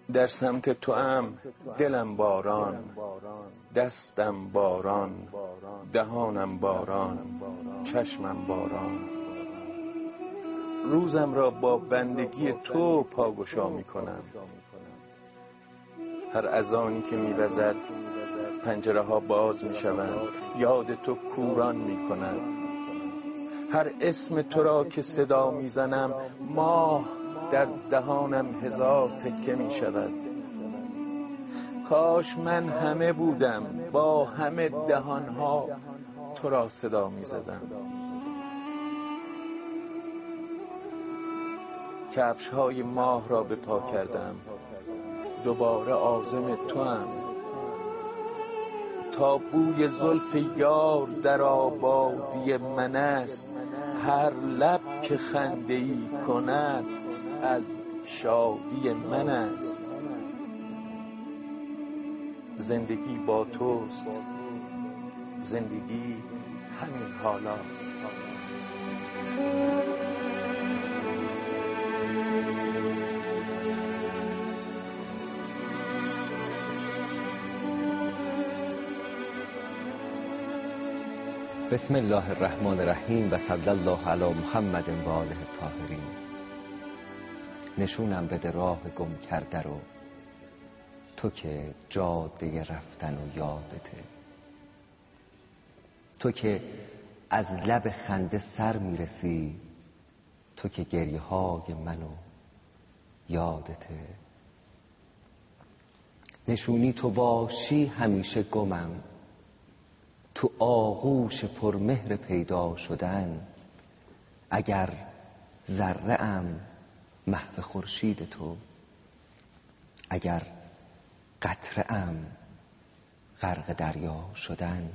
در سمت توام دلم باران، دستم باران، دهانم باران، چشمم باران. روزم را با بندگی تو پاگشا می کنم. هر اذانی که می وزد پنجره ها باز می شوند، یاد تو کوران می کند. هر اسم تو را که صدا می زنم ماه در دهانم هزار تکه می شود. کاش من همه بودم با همه دهانها تو را صدا می زدم. کفش های ماه را به پا کردم، دوباره عازم توام. تا بوی زلف یار در آبادی من است، هر لب که خنده ای کند از شادی من است. زندگی با توست، زندگی همین حالاست. بسم الله الرحمن الرحیم و صلی الله علی محمد و آله الطاهرین. نشونم بده راه گم کرده رو، تو که جاده رفتن و یادته. تو که از لب خنده سر میرسی، تو که گریه های منو یادته. نشونی تو باشی همیشه گمم، تو آغوش پرمهر پیدا شدن. اگر ذره ام محو خورشید تو، اگر قطره ام غرق دریا شدن.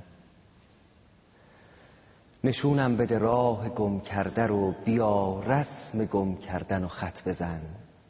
نشونم بده راه گم کرده رو، بیا رسم گم کردن و خط بزن.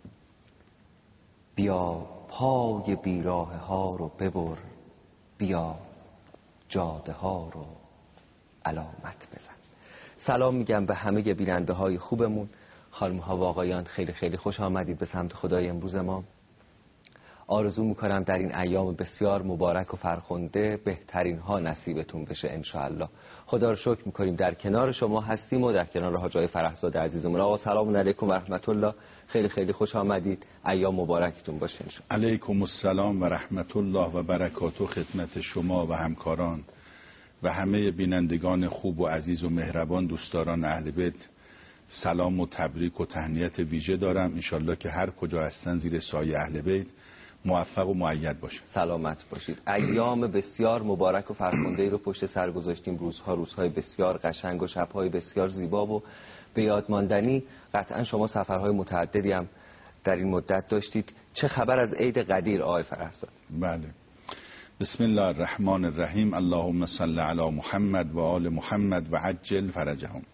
بیا پای بیراه ها رو ببر، بیا جاده ها رو علامت بزن. سلام میگم به همه بیننده های خوبمون. خانم ها و آقایان خیلی خیلی خوش آمدید به سمت خدای امروز ما. آرزو میکنم در این ایام بسیار مبارک و فرخنده بهترین ها نصیبتون بشه انشاءالله. خدا رو شکر میکنیم در کنار شما هستیم و در کنار حاج آقای فرهزاد عزیزمون. آقا سلام علیکم و رحمت الله، خیلی خیلی خوش آمدید. ایام مبارکتون باشه انشاءالله. علیکم السلام و رحمت الله و برکاته خدمت شما و همکاران و همه بینندگان خوب و عزیز و مهربان دوستداران اهل بیت. سلام و تبریک و تهنیت ویژه دارم. انشالله که هر کجا هستن زیر سایه اهل بیت موفق و مؤید باشه. سلامت باشید. ایام بسیار مبارک و فرخنده ای رو پشت سر گذاشتیم. روزهای بسیار قشنگ و شبهای بسیار زیبا و به یاد ماندنی. قطعا شما سفرهای متعددی هم در این مدت داشتید. چه خبر از عید قدیر آقای فرهزاد؟ بله، بسم الله الرحمن الرحیم. اللهم صل علی محمد و آل محمد و عجل فرجهم.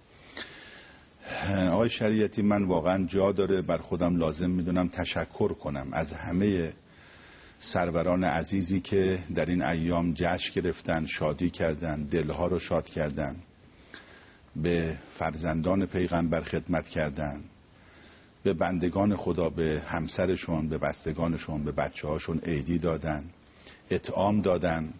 آقای شریعتی، من واقعا جا داره بر خودم لازم میدونم تشکر کنم از همه سروران عزیزی که در این ایام جشن گرفتن، شادی کردن، دلها رو شاد کردن، به فرزندان پیغمبر خدمت کردن، به بندگان خدا، به همسرشون، به بستگانشون، به بچه هاشون عیدی دادن، اطعام دادن.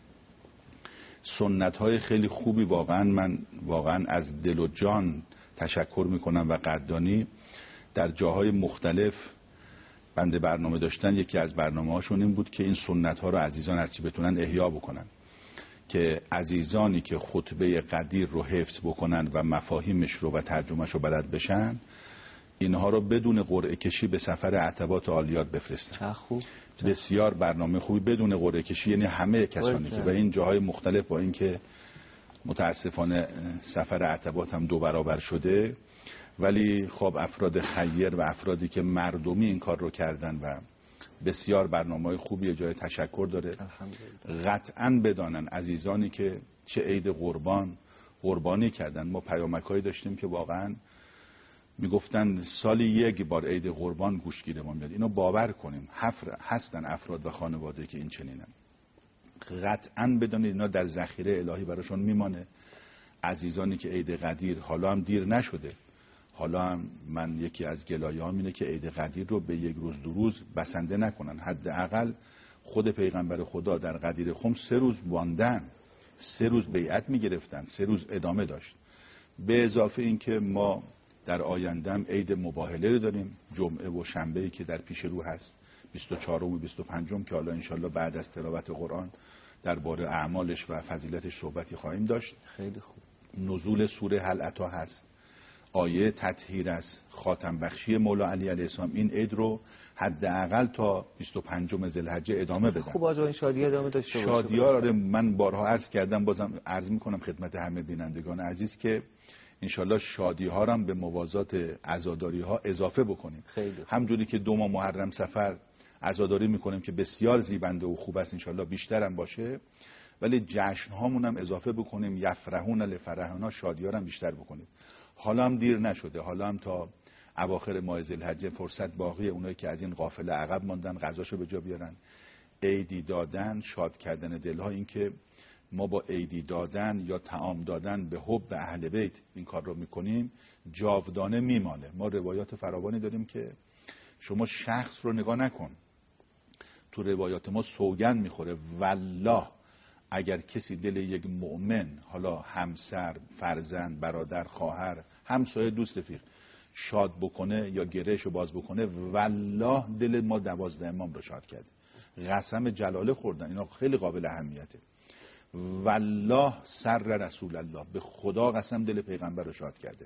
سنت های خیلی خوبی. من واقعا از دل و جان تشکر میکنم و قدردانی. در جاهای مختلف بنده برنامه داشتن، یکی از برنامه هاشون این بود که این سنت ها رو عزیزان هرچی بتونن احیا بکنن، که عزیزانی که خطبه قدیر رو حفظ بکنن و مفاهیمش رو و ترجمهش رو بلد بشن، اینها رو بدون قرعه کشی به سفر عتبات عالیات بفرستن. خوب. بسیار برنامه خوبی بدون قرعه کشی، یعنی همه کسانی که و این جاهای مختلف، با اینکه متاسفانه سفر عتبات هم 2 برابر شده، ولی خب افراد خیر و افرادی که مردمی این کار رو کردن و بسیار برنامه‌های خوبی جای تشکر داره. قطعاً بدانن عزیزانی که چه عید قربانی کردن. ما پیامک‌هایی داشتیم که واقعاً میگفتن سالی 1 بار عید قربان گوشگیر ما میاد. اینو باور کنیم، هستن افراد و خانواده که این چنینن. قطعاً بدانید اینا در ذخیره الهی براشون میمانه. عزیزانی که عید قدیر، حالا هم دیر نشده، حالا هم من یکی از گلایه‌ام اینه که عید قدیر رو به یک روز دو روز بسنده نکنن. حداقل خود پیغمبر خدا در قدیر خم 3 روز ماندن، 3 روز بیعت میگرفتن، 3 روز ادامه داشت. به اضافه این که ما در آینده هم عید مباهله رو داریم، جمعه و شنبه‌ای که در پیش رو هست، 24 و 25 که حالا انشالله بعد از تلاوت قرآن درباره اعمالش و فضیلتش صحبتی خواهیم داشت. خیلی خوب. نزول سوره هل اتی هست، آیه تطهیر است، خاتم بخشی مولا علی علیه السلام. این عید رو حداقل تا 25 ذوالحجه ادامه بدن. خوب آقا این شادی ادامه داشته باشه. شادی‌ها رو من بارها عرض کردم، بازم عرض میکنم خدمت همه بینندگان عزیز که انشالله شادی‌ها رو هم به موازات عزاداری‌ها اضافه بکنیم. همجوری که 2 ماه محرم سفر عزاداری میکنیم که بسیار زیبنده و خوب است، انشالله بیشتر هم باشه، ولی جشن هامون هم اضافه بکنیم. یفرحون لفرحنا، شادی‌ها رو هم بیشتر بکنیم. حالا هم دیر نشده، حالا هم تا اواخر ماه ذوالحجه فرصت باقیه. اونایی که از این قافله عقب ماندن غذاشو به جا بیارن. عیدی دادن، شاد کردن دلها. این که ما با عیدی دادن یا طعام دادن به حب اهل بیت این کار رو میکنیم، جاودانه میمانه. ما روایات فراوانی داریم که شما شخص رو نگاه نکن، تو روایات ما سوگند میخوره والله اگر کسی دل یک مؤمن، حالا همسر، فرزند، برادر، خواهر، همسایه، دوست رفیق، شاد بکنه یا گرهشو باز بکنه، والله دل ما 12 امام رو شاد کرده. قسم جلاله خوردن، اینا خیلی قابل اهمیته. والله سر رسول الله، به خدا قسم دل پیغمبر رو شاد کرده.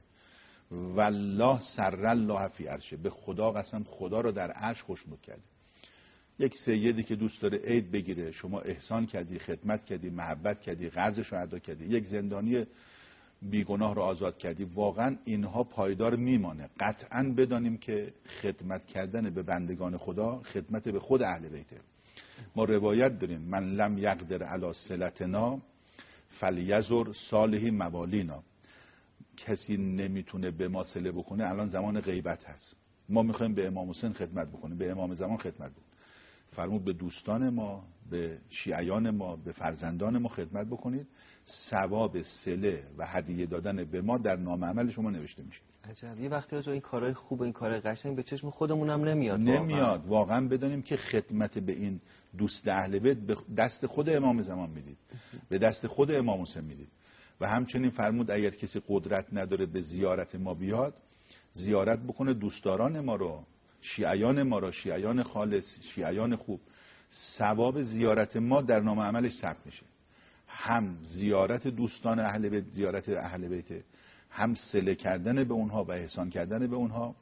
والله سر الله فی عرشه، به خدا قسم خدا رو در عرش خوشنود کرده. یک سیدی که دوست داره عید بگیره، شما احسان کردی، خدمت کردی، محبت کردی، قرضش رو ادا کردی، یک زندانی بیگناه رو آزاد کردی، واقعا اینها پایدار میمانه. قطعا بدانیم که خدمت کردن به بندگان خدا خدمت به خود اهل بیته. ما روایت داریم من لم یقدر علی صلتنا فلیزر صالح موالینا. کسی نمیتونه به ما صله بکنه، الان زمان غیبت هست، ما میخوایم به امام حسین خدمت بکنیم، به امام زمان خدمت بکنیم، فرمود به دوستان ما، به شیعیان ما، به فرزندان ما خدمت بکنید، ثواب صله و هدیه دادن به ما در نام عمل شما نوشته میشه. عجب. یه وقتی این کارهای خوب، این کارهای قشنگ به چشم خودمون هم نمیاد. واقعا بدونیم که خدمت به این دوست اهل بیت به دست خود امام زمان میدید، به دست خود امام حسین میدید. و همچنین فرمود اگر کسی قدرت نداره به زیارت ما بیاد، زیارت بکنه دوستداران ما رو، شیعیان ما رو، شیعیان خالص، شیعیان خوب. ثواب زیارت ما در نام عملش ثبت میشه. هم زیارت دوستان اهل بیت، زیارت اهل بیت، هم صله کردن به اونها و احسان کردن به اونها،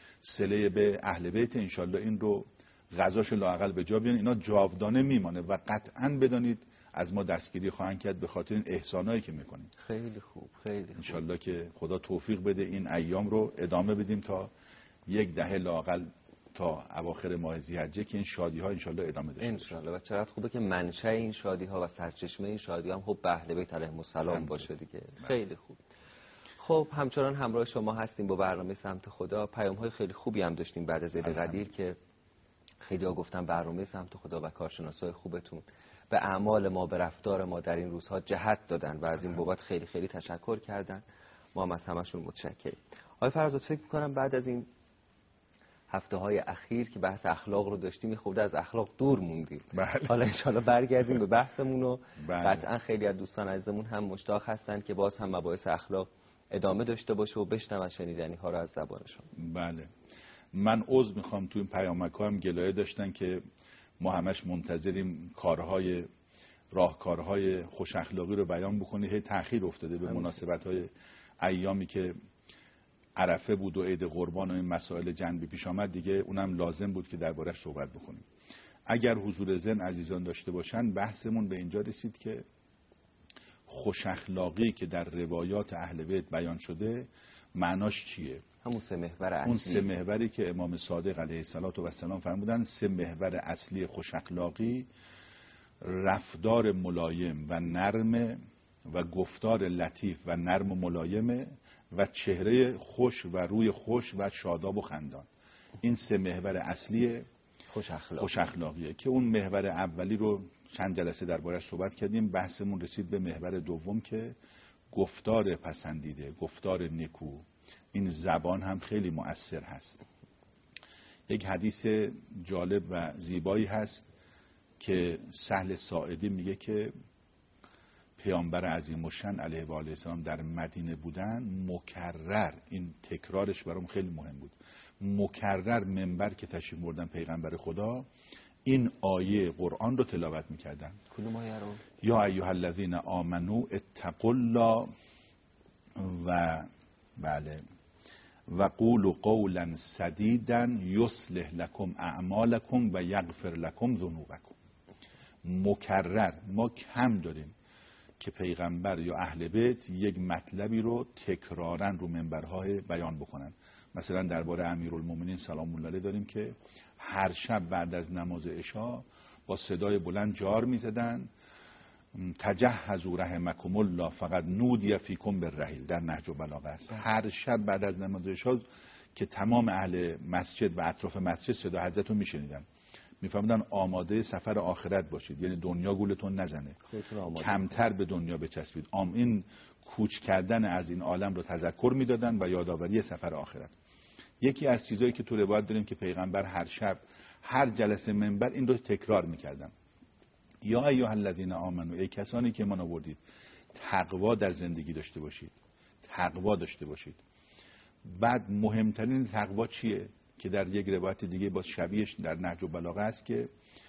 صله به اهل بیت. انشالله این رو غذاش لااقل به جا بیان، اینا جاودانه میمانه و قطعا بدانید از ما دستگیری خواهند کرد به خاطر این احسانایی که میکنیم. خیلی خوب، خیلی خوب. انشالله که خدا توفیق بده این ایام رو ادامه بدیم تا 10 لااقل، تا اواخر ماه ذوالحجه که این شادی ها انشالله ادامه داشته باشه. انشالله. و چقدر خوبه که منشأ این شادی ها و سرچشمه این شادی هم خب به اهل بیت علیهم السلام باشه دیگه. خیلی خوب. خب همچنان همراه شما هستیم با برنامه سمت خدا. پیام های خیلی خوبی هم داشتیم بعد از عید قدیر که خیلی ها گفتن برنامه سمت خدا و کارشناسای خوبتون به اعمال ما، به رفتار ما در این روزها جهت دادن و از این بابت خیلی خیلی تشکر کردن. ما هم از همشون متشکریم. آقای فرزاد، فکر می‌کنم بعد از این هفته‌های اخیر که بحث اخلاق رو داشتیم خود از اخلاق دور موندیم. حالا انشالله برگردیم به بحثمون و قطعا خیلی از دوستان عزیزمون هم مشتاق هستن که باز هم مباحث اخلاق ادامه داشته باشه و بشنون شنیدنی ها رو از زبانشون. بله. من عذر میخوام، تو این پیامک‌ها هم گلایه داشتن که ما همش منتظریم کارهای راهکارهای خوش اخلاقی رو بیان بکنی، هی تأخیر افتاده به مناسبت‌های ایامی که عرفه بود و عید قربان و این مسائل جنبی پیش آمد دیگه، اونم لازم بود که درباره‌اش صحبت بکنیم. اگر حضور ذهن عزیزان داشته باشن، بحثمون به اینجا رسید که خوش اخلاقی که در روایات اهل بیت بیان شده معناش چیه؟ همون 3 محور اصلی، اون 3 محوری که امام صادق علیه السلام فرمودن. 3 محور اصلی خوش اخلاقی: رفتار ملایم و نرم و گفتار لطیف و نرم و ملایمه و چهره خوش و روی خوش و شاداب و خندان. این 3 محور اصلی خوش اخلاقیه که اون محور اولی رو چند جلسه دربارش صحبت کردیم. بحثمون رسید به محور دوم که گفتار پسندیده، گفتار نکو این زبان هم خیلی مؤثر هست. یک حدیث جالب و زیبایی هست که سهل ساعدی میگه که پیامبر عظیم الشأن علیه و آله السلام در مدینه بودن، مکرر، این تکرارش برام خیلی مهم بود، مکرر منبر که تشریف بردن پیغمبر خدا این آیه قرآن رو تلاوت میکردن. کدوم آیه رو؟ یا ایها الذین آمنو اتقوا الله و بله و قولوا قولا سدیدا یصلح لكم اعمالکم و یغفر لكم ذنوبکم. مکرر ما کم داریم که پیغمبر یا اهل بیت یک مطلبی رو تکرارا رو منبرهای بیان بکنن. مثلا درباره امیرالمومنین سلام الله علیه داریم که هر شب بعد از نماز عشا با صدای بلند جار میزدن تجهزوا رحمکم الله فقط نودی فیکم بالرحیل، در نهج البلاغه است. هر شب بعد از نماز عشا که تمام اهل مسجد و اطراف مسجد صدا حضرت رو میشنیدن، میفهمیدن آماده سفر آخرت باشید، یعنی دنیا گولتون نزنه، کمتر به دنیا بچسبید. این کوچ کردن از این عالم رو تذکر میدادن و یادآوری سفر آخرت. یکی از چیزایی که تو روایت داریم که پیغمبر هر شب هر جلسه منبر این رو تکرار میکردن. یا ایها الذین آمنو، ای کسانی که ایمان آوردید، تقوا در زندگی داشته باشید، تقوا داشته باشید. بعد مهمترین تقوا چیه که در یک روایت دیگه با شبیهش در نهج البلاغه است که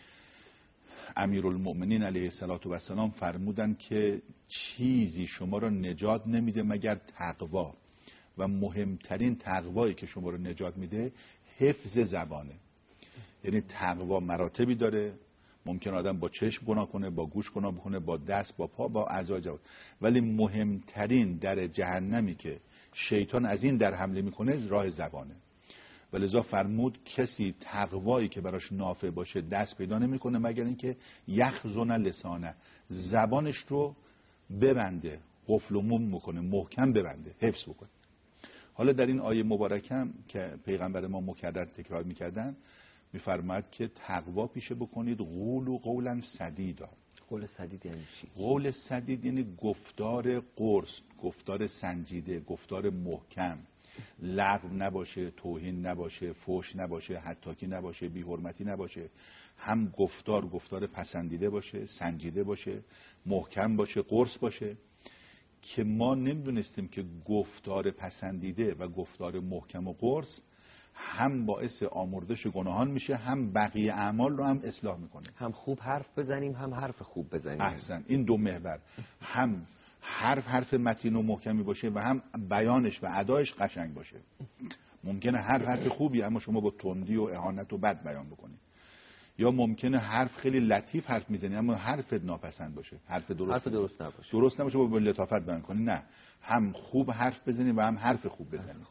امیرالمؤمنین علیه السلام فرمودن که چیزی شما را نجات نمیده مگر تقوا، و مهمترین تقوایی که شما را نجات میده حفظ زبانه. یعنی تقوا مراتبی داره، ممکن آدم با چشم گناه کنه، با گوش گناه بکنه، با دست، با پا، با اعضای جوارح، ولی مهمترین در جهنمی که شیطان از این در حمله میکنه راه زبانه. ولذا فرمود کسی تقوایی که براش نافع باشه دست پیدا نمیکنه مگر اینکه یخزن لسانه، زبانش رو ببنده، قفل و موم میکنه، محکم ببنده، حفظ بکنه. حالا در این آیه مبارکم که پیغمبر ما مکرر تکرار میکردن میفرماید که تقوا پیشه بکنید، قولوا قولا سدیدا. قول سدید یعنی چی؟ قول سدید یعنی گفتار قرص، گفتار سنجیده، گفتار محکم، لغو نباشه، توهین نباشه، فحش نباشه، حطاکی نباشه، بی‌حرمتی نباشه. هم گفتار پسندیده باشه، سنجیده باشه، محکم باشه، قرص باشه. که ما نمیدونستیم که گفتار پسندیده و گفتار محکم و قرص هم باعث آمرزش گناهان میشه، هم بقیه اعمال رو هم اصلاح میکنه. هم خوب حرف بزنیم، هم حرف خوب بزنیم. احسن، این دو محور، هم حرف متین و محکمی باشه و هم بیانش و ادایش قشنگ باشه. ممکنه حرف خوبی اما شما با تندی و اهانت و بد بیان بکنید، یا ممکنه حرف خیلی لطیف حرف میزنی اما حرفت ناپسند باشه، حرف درست نباشه با لطافت بیان کنی. نه، هم خوب حرف بزنی و هم حرف خوب بزنی.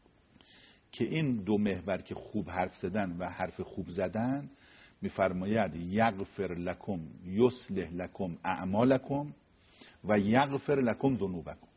که این دو محور که خوب حرف زدن و حرف خوب زدن، میفرماید یغفر لکم یصلح لکم اعمالکم و یغفر لکم ذنوبکم.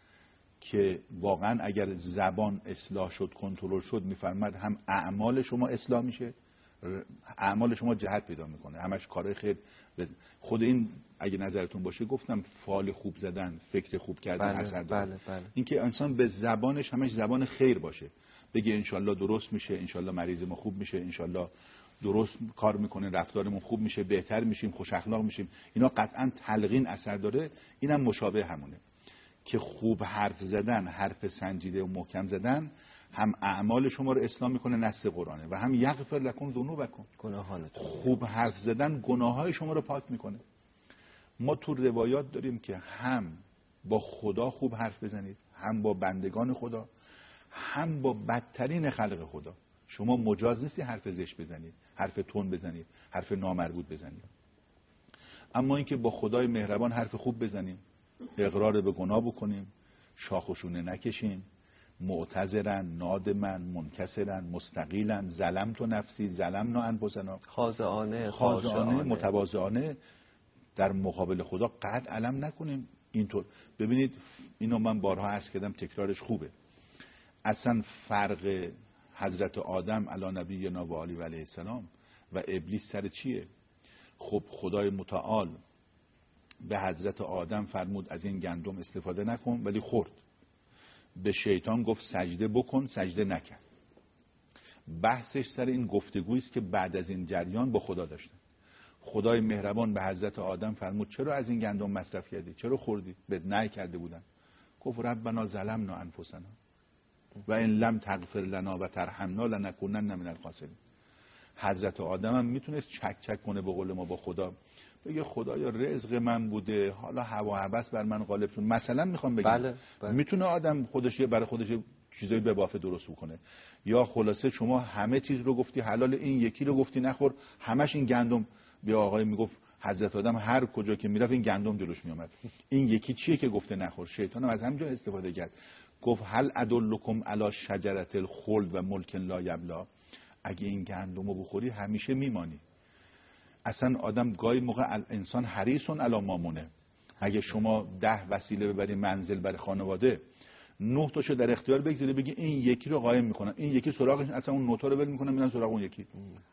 که واقعا اگر زبان اصلاح شد، کنترل شد، میفرماید هم اعمال شما اصلاح میشه، اعمال شما جهت پیدا میکنه، همش کار خیر. خود این اگه نظرتون باشه گفتم فال خوب زدن، فکر خوب کردن اثر داره. این که انسان به زبانش همش زبان خیر باشه، بگه انشالله درست میشه، انشالله مریض ما خوب میشه، انشالله درست کار میکنه، رفتارمون خوب میشه، بهتر میشیم، خوش اخلاق میشیم. اینا قطعا تلقین اثر داره. اینم مشابه همونه که خوب حرف زدن، حرف سنجیده و محکم زدن هم اعمال شما رو اصلاح میکنه، نص قرآنه، و هم یغفر لکم ذنوبکم، گناهانتون. خوب حرف زدن گناههای شما رو پاک میکنه. ما تو روایات داریم که هم با خدا خوب حرف بزنید، هم با بندگان خدا، هم با بدترین خلق خدا. شما مجاز نیستی حرف زشت بزنید، حرف تند بزنید، حرف نامربوط بزنید. اما اینکه با خدای مهربان حرف خوب بزنیم، اقرار به گناه بکنیم، شاخ و شونه نکشیم، معتذرن، نادمن، منکسرن، مستقیلن، ظلمت نفسی، ظلمنا انفسنا، خاضعانه، متواضعانه در مقابل خدا قد علم نکنیم. اینطور ببینید، اینو من بارها عرض کردم، تکرارش خوبه. اصلا فرق حضرت آدم علی نبینا و آله و علیه السلام و ابلیس سر چیه؟ خب خدای متعال به حضرت آدم فرمود از این گندم استفاده نکن، ولی خورد. به شیطان گفت سجده بکن، سجده نکرد. بحثش سر این گفتگویی است که بعد از این جریان با خدا داشتن. خدای مهربان به حضرت آدم فرمود چرا از این گندم مصرف کردی؟ چرا خوردی؟ بهت نهی کرده بودن. گفت ربنا ظلمنا انفسنا و ان لم تغفر لنا و ترحمنا لنکونن من الخاسرین. حضرت آدم هم میتونست چک چک کنه به قول ما با خدا، بگه خدایا رزق من بوده، حالا هوا و هوس بر من غالب شد. مثلا میخوام بگم بله. میتونه آدم خودش برای خودش چیزایی به بافه درست بکنه. یا خلاصه شما همه چیز رو گفتی حلال، این یکی رو گفتی نخور، همش این گندم. بیا آقای میگفت حضرت آدم هر کجا که میرفت این گندم جلوش میومد. این یکی چیه که گفته نخور؟ شیطان هم از همینجا استفاده کرد. گفت هل ادلکم علی شجرة الخلد و ملک لا یبلی. اگه این گندمو بخوری همیشه میمانی. اصلا آدم گاهی موقع انسان حریصون علی مامونه. اگه شما 10 وسیله ببری منزل برای خانواده، 9 تاشو در اختیار بگذاری بگی این یکی رو قایم میکنن، این یکی سراغش، اصلا اون 9 تا رو ول میکنن میرن سراغ اون یکی.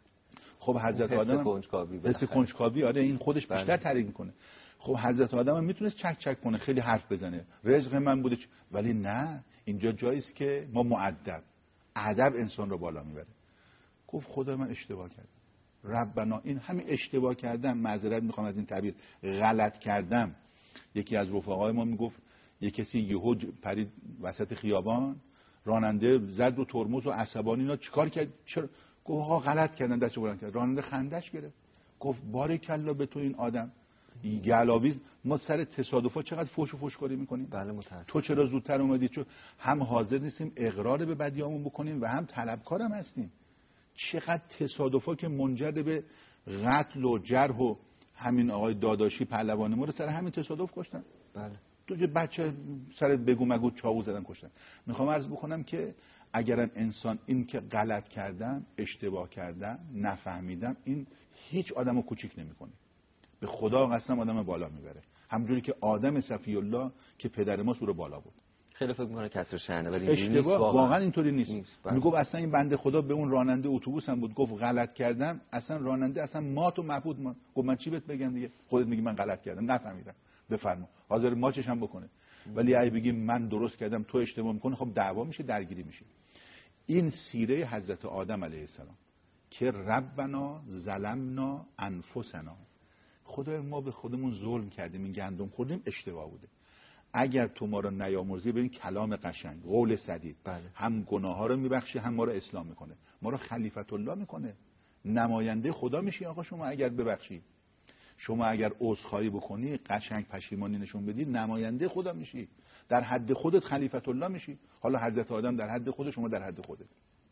خب حضرت آدم حس کنجکاوی، آره این خودش بیشتر تحریک میکنه. خب حضرت آدم هم میتونست چک چک کنه، خیلی حرف بزنه، رزق من بوده، ولی نه، اینجا جایی است که ما مؤدب، ادب انسان رو بالا میبره. گفت خدا من اشتباه کردم، ربنا. این همین اشتباه کردم، معذرت میخوام از این تعبیر، غلط کردم. یکی از رفقای ما میگفت یه کسی یهو پرید وسط خیابان، راننده زد رو ترمز و عصبانی، اینا چیکار کرد؟ چرا؟ گفت آقا غلط کردن، دستو بلند کرد. راننده خندش گرفت، گفت باریکلا به تو این آدم گلاویز. ما سر تصادفا چقدر فوش و فوشکاری میکنیم. بله متاسفم. تو چرا زودتر اومدی؟ چون هم حاضر نیستیم اقرار به بدیامون بکنیم و هم طلبکارم هستیم. چقدر تصادفا که منجر به قتل و جرح و همین آقای داداشی پهلوان ما رو سر همین تصادف کشتن. بله. تو که بچه سر بگو مگو چاقو زدن کشتن. میخوام عرض بکنم که اگرم انسان این که غلط کردم، اشتباه کردم، نفهمیدم، این هیچ آدمو کوچیک نمیکنه. به خدا قسم آدم بالا میبره. همونجوری که آدم صفی الله که پدر ما سور بالا بود. خیلی فکر میکنه کسر شأنه، ولی اشتباه واقعا اینطوری نیست. بله. میگفت اصلا این بنده خدا به اون راننده اتوبوس هم بود، گفت غلط کردم، اصلا راننده اصلا مات و مبهوت ما. گفت من چی بهت بگم دیگه، خودت میگی من غلط کردم نفهمیدم، بفرما، حاضر ماچش هم بکنه. ولی اگه بگی من درست کردم تو اشتباه میکنی، خب دعوا میشه، درگیری میشه. این سیره حضرت آدم علیه السلام که ربنا ظلمنا انفسنا، خدای ما به خودمون ظلم کردیم، این گندم خوردیم، اشتباه بوده. اگر تو ما رو نیامرزی، ببین کلام قشنگ، قول سدید، بله. هم گناه ها رو میبخشه، هم ما رو اصلاح میکنه، ما رو خلیفت الله میکنه، نماینده خدا میشی. آقا شما اگر ببخشی، شما اگر عذرخواهی بکنی، قشنگ پشیمانی نشون بدی، نماینده خدا میشی، در حد خودت خلیفت الله میشی. حالا حضرت آدم در حد خود، شما در حد خودت.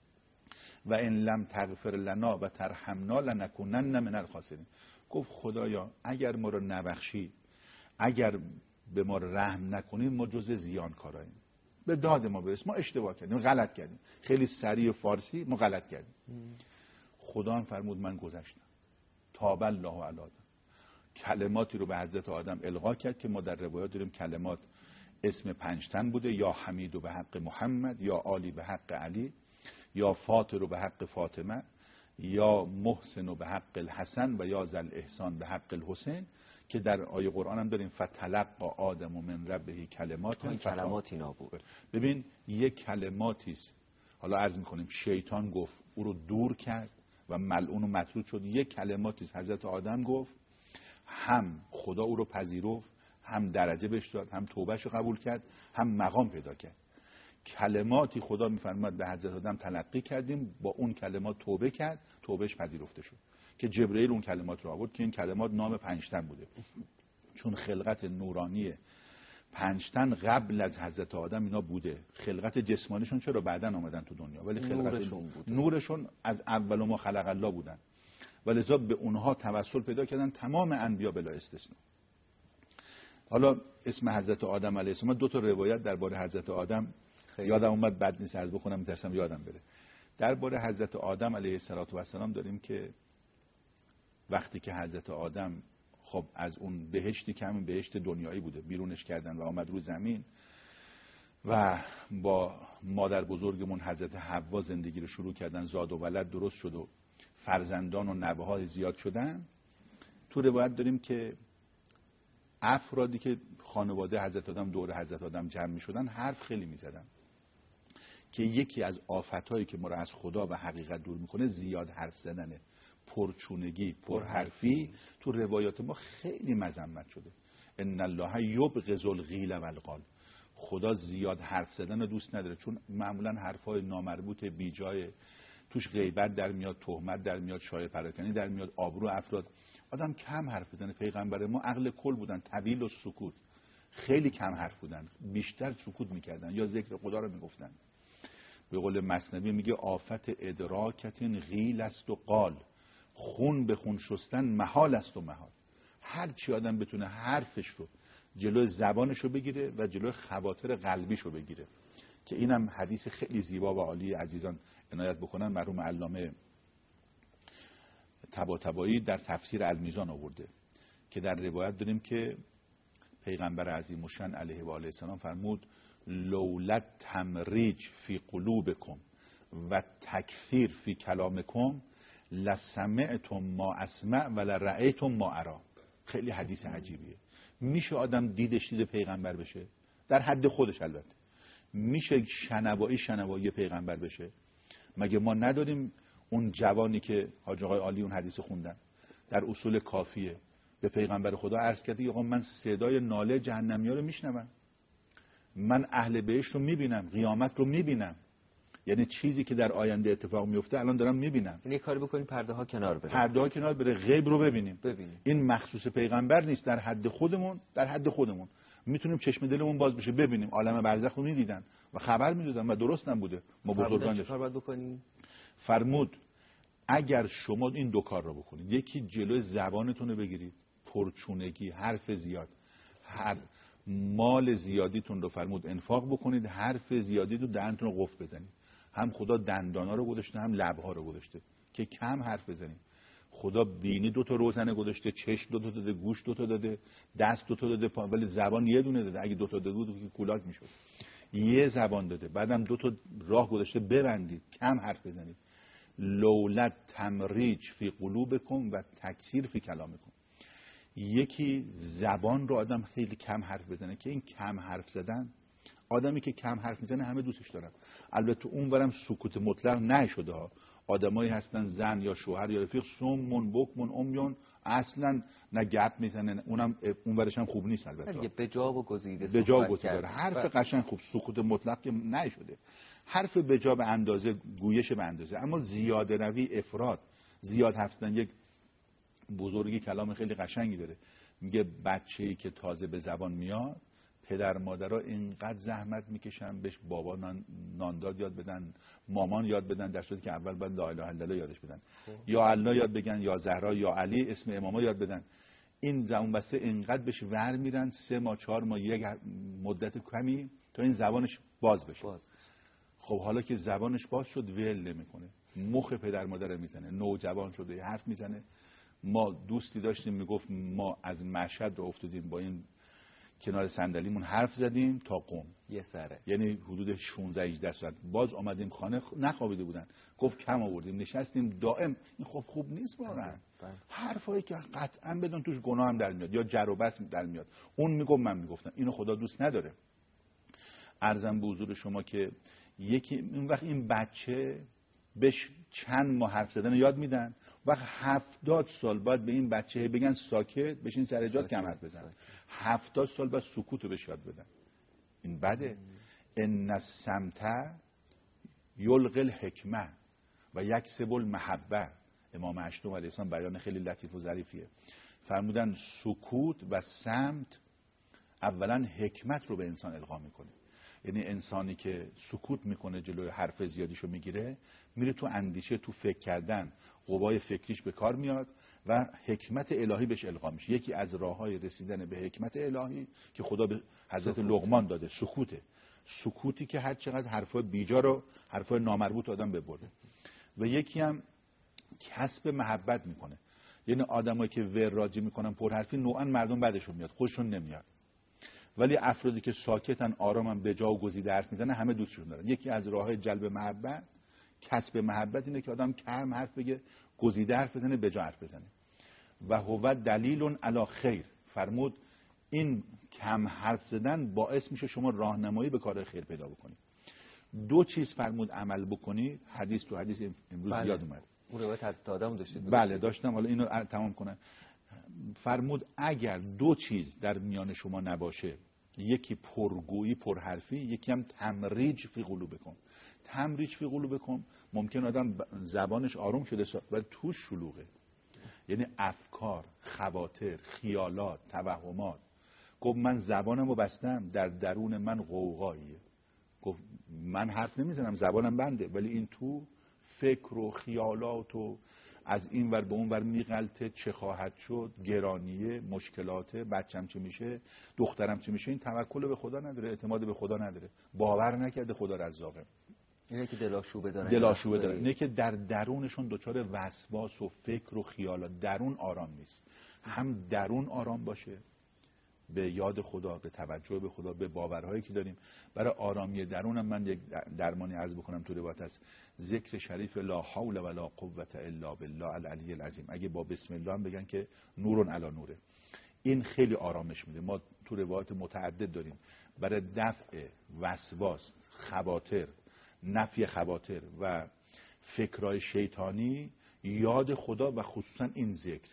و ان لم تغفر لنا و ترحمنا لنکونن من الخاسرین. گفت خدایا اگر ما رو نبخشی، اگر به ما رحم نکنیم، ما جزء زیانکاراییم. به داد ما برس، ما اشتباه کردیم، غلط کردیم. خیلی سریع فارسی، ما غلط کردیم. خدا هم فرمود من گذشتم. تاب الله علی آدم. کلماتی رو به حضرت آدم القا کرد که ما در روایات داریم کلمات اسم 5 تن بوده، یا حمید به حق محمد، یا عالی به حق علی، یا فاطر به حق فاطمه، یا محسن به حق الحسن و یا ذل احسان به حق الحسین، که در آیه قرآن هم داریم فتلقى آدم من ربه کلماتی نابود. ببین یک کلماتی است. حالا عرض میکنیم شیطان گفت، او رو دور کرد و ملعون و مطرود شد. یک کلماتی است حضرت آدم گفت، هم خدا او رو پذیرفت، هم درجه بهش داد، هم توبهش رو قبول کرد، هم مقام پیدا کرد. کلماتی خدا میفرماد به حضرت آدم تلقی کردیم، با اون کلمات توبه کرد، توبهش پذیرفته شد، که جبرئیل اون کلمات رو آورد، که این کلمات نام 5 تن بوده، چون خلقت نورانی 5 تن قبل از حضرت آدم اینا بوده. خلقت جسمانیشون چرا بعدن آمدن تو دنیا، ولی خلقت نورشون از اول ما خلق الله بودن، ولذا به اونها توسل پیدا کردن تمام انبیا بلا استثناء. حالا اسم حضرت آدم علیه السلام، 2 تا روایت درباره حضرت آدم یادم اومد، بد نیست عرض بکنم، میترسم یادم بره. درباره حضرت آدم علیه السلام داریم که وقتی که حضرت آدم خب از اون بهشتی که همین بهشت دنیایی بوده بیرونش کردن و آمد رو زمین و با مادر بزرگمون حضرت حوا زندگی رو شروع کردن، زاد و ولد درست شد و فرزندان و نوه های زیاد شدن. تو روایت داریم که افرادی که خانواده حضرت آدم دور حضرت آدم جمع می شدن حرف خیلی می زدن. که یکی از آفتایی که ما رو از خدا و حقیقت دور میکنه زیاد حرف زدنه، پرچونگی، پرحرفی. تو روایات ما خیلی مذمت شده. ان الله یبغض القیل والقال. خدا زیاد حرف زدن رو دوست نداره، چون معمولا حرفای نامربوط بیجای توش غیبت در میاد، تهمت در میاد، شایعه پراکنی در میاد، آبرو افراد. آدم کم حرف بزنه. پیغمبر ما عقل کل بودن، طویل و سکوت، خیلی کم حرف بودن، بیشتر سکوت میکردن یا ذکر خدا رو میگفتن. به قول مثنوی میگه آفت ادراکتن غیل است و قال، خون به خون شستن محال است و محال. هر چی آدم بتونه حرفش رو جلوی زبانش رو بگیره و جلوی خواطر قلبیش رو بگیره، که اینم حدیث خیلی زیبا و عالی عزیزان عنایت بکنن. مرحوم علامه طباطبایی در تفسیر المیزان آورده که در روایت داریم که پیغمبر عظیم الشأن علیه و آله السلام فرمود لولت تمریج فی قلوبکم و تکثیر فی کلامکم لسمعتم ما اسمع و لرأیتم ما ارا. خیلی حدیث عجیبیه. میشه آدم دیدش دید پیغمبر بشه در حد خودش، البته میشه شنوایی پیغمبر بشه. مگه ما نداریم اون جوانی که حاج آقای عالی اون حدیث خوندن در اصول کافیه به پیغمبر خدا عرض کرده آقا من صدای ناله جهنمیا رو میشنوم، من اهل بهشت رو میبینم، قیامت رو میبینم، یعنی چیزی که در آینده اتفاق میفته الان دارم میبینم. یعنی کاری بکنیم پرده ها کنار بره، غیب رو ببینیم. این مخصوص پیغمبر نیست، در حد خودمون میتونیم چشم دلمون باز بشه ببینیم. عالم برزخ رو میدیدن و خبر میدادن و درست هم بوده. ما بزرگان چه کار باید بکنیم؟ فرمود اگر شما این دو کار رو بکنید، یکی جلوی زبانتون رو بگیرید، پرچونگی، حرف زیاد، مال زیادیتون رو فرمود انفاق بکنید، حرف زیادی رو دهنتون رو قفل بزنید. هم خدا دندانا رو گذاشته هم لبها رو گذاشته که کم حرف بزنیم. خدا بینی 2 تا روزنه گذاشته، چشم 2 تا داده، گوش 2 تا داده، دست 2 تا داده، ولی زبان یه دونه داده. اگه 2 تا داده بود که کولاک میشد. یه زبان داده، بعدم 2 تا راه گذاشته ببندید، کم حرف بزنید. لولت تمریج فی قلوبکم و تکثیر فی کلامکم. یکی زبان رو آدم خیلی کم حرف بزنه، که این کم حرف زدن، آدمی که کم حرف میزنه همه دوستش دارن. البته اونورم سکوت مطلق نشده ها. آدمایی هستن زن یا شوهر یا رفیق سمون بکمون امیون، اصلا نه گپ میزنن، اونم اونورش هم خوب نیست. البته به جا و گزیده داره. حرف قشنگ خوب، سکوت مطلق که نشده. حرف به جا به اندازه، گویش به اندازه. اما زیاده روی، افراد، زیاد حرف زدن. یک بزرگی کلام خیلی قشنگی داره، میگه بچه‌ای که تازه به زبان میاد، پدر مادرها اینقدر زحمت میکشن بهش بابا نانداد یاد بدن، مامان یاد بدن، در صورتی که اول باید لا اله الا الله یادش بدن، یا الله یاد بگن، یا زهرا یا علی، اسم اماما یاد بدن. این زبان بسته اینقدر بهش ور میرن 3 ماه 4 ماه، یک مدت کمی تا این زبانش باز بشه. خب حالا که زبانش باز شد ول نمیکنه، مخ پدر مادر میزنه، نوجوان شده حرف میزنه. ما دوستی داشتیم میگفت ما از مشهد رو افتادیم با این کنار صندلیمون حرف زدیم تا قم، یه سره، یعنی حدود 16-18 ساعت. باز آمدیم خانه، نخوابیده بودن، گفت کم آوردیم، نشستیم دائم. این خب خوب نیست واقعا. حرفایی که قطعا بدون توش گناه هم در میاد یا جر و بحث در میاد. اون میگفت من میگفتم، اینو خدا دوست نداره. عرضم به حضور شما که یکی اون وقت این بچه بهش چند ماه حرف زدن یاد میدن، وقت 70 سال بعد به این بچه بگن ساکت بشین سر جات کم حرف بزن. 70 سال بعد سکوت رو بهش یاد بدن. این بده. ان الصمت یلقی الحکمه و یکسب المحبه. امام اشتم علیه السلام بیان خیلی لطیف و ظریفیه. فرمودن سکوت و صمت اولا حکمت رو به انسان القا میکنه. یعنی انسانی که سکوت میکنه جلوی حرف زیادیشو میگیره، میره تو اندیشه، تو فکر کردن، قوای فکریش به کار میاد و حکمت الهی بهش القا میشه. یکی از راههای رسیدن به حکمت الهی که خدا به حضرت لقمان داده سکوته. سکوتی که هر چقدر حرفای بیجا رو، حرفای نامربوط آدم ببره. و یکی هم کسب محبت میکنه. یعنی آدمایی که وراجی میکنن پرحرفی، نوعا مردم بعدشون میاد، خودشون نمیاد. ولی افرادی که ساکتن، آرامن، به جا و گزیده حرف میزنن، همه دوستشون دارن. یکی از راههای جلب محبت، کسب محبت اینه که آدم کم حرف بگه، گزیده حرف بزنه، به جا حرف بزنه. و هو دلیل علی خیر. فرمود این کم حرف زدن باعث میشه شما راهنمایی به کار خیر پیدا بکنید. دو چیز فرمود عمل بکنید. حدیث تو حدیث امروز بله. یاد اومد. اون روایت حضرت آدم داشتید؟ بله داشتم، حالا اینو تمام کنم. فرمود اگر دو چیز در میان شما نباشه، یکی پرگویی پرحرفی، یکی هم تمریج فی قلوبکم. تمریج فی قلوبکم ممکن آدم زبانش آروم شده ولی توش شلوغه، یعنی افکار، خواطر، خیالات، توهمات. گفت من زبانمو بستم، در درون من غوغاییه. گفت من حرف نمیزنم، زبانم بنده، ولی این تو فکر و خیالات و از این ور به اون ور میغلطه، چه خواهد شد، گرانیه، مشکلاته، بچم چه میشه، دخترم چه میشه. این توکل به خدا نداره، اعتماد به خدا نداره، باور نکرده خدا رزاقه. اینه که دلاشوبه داره. دلاشوبه داره. اینه که در درونشون دچار وسواس و فکر و خیالات، درون آرام نیست. هم درون آرام باشه، به یاد خدا، به توجه به خدا، به باورهایی که داریم. برای آرامی درونم من یک درمانی عرض بکنم تو روایت است، ذکر شریف لا حول ولا قوة الا بالله العلی العظیم. اگه با بسم الله هم بگن که نورون علی نوره، این خیلی آرامش میده. ما تو روایت متعدد داریم برای دفع وسواس، خواطر، نفی خواطر و فکرای شیطانی، یاد خدا و خصوصا این ذکر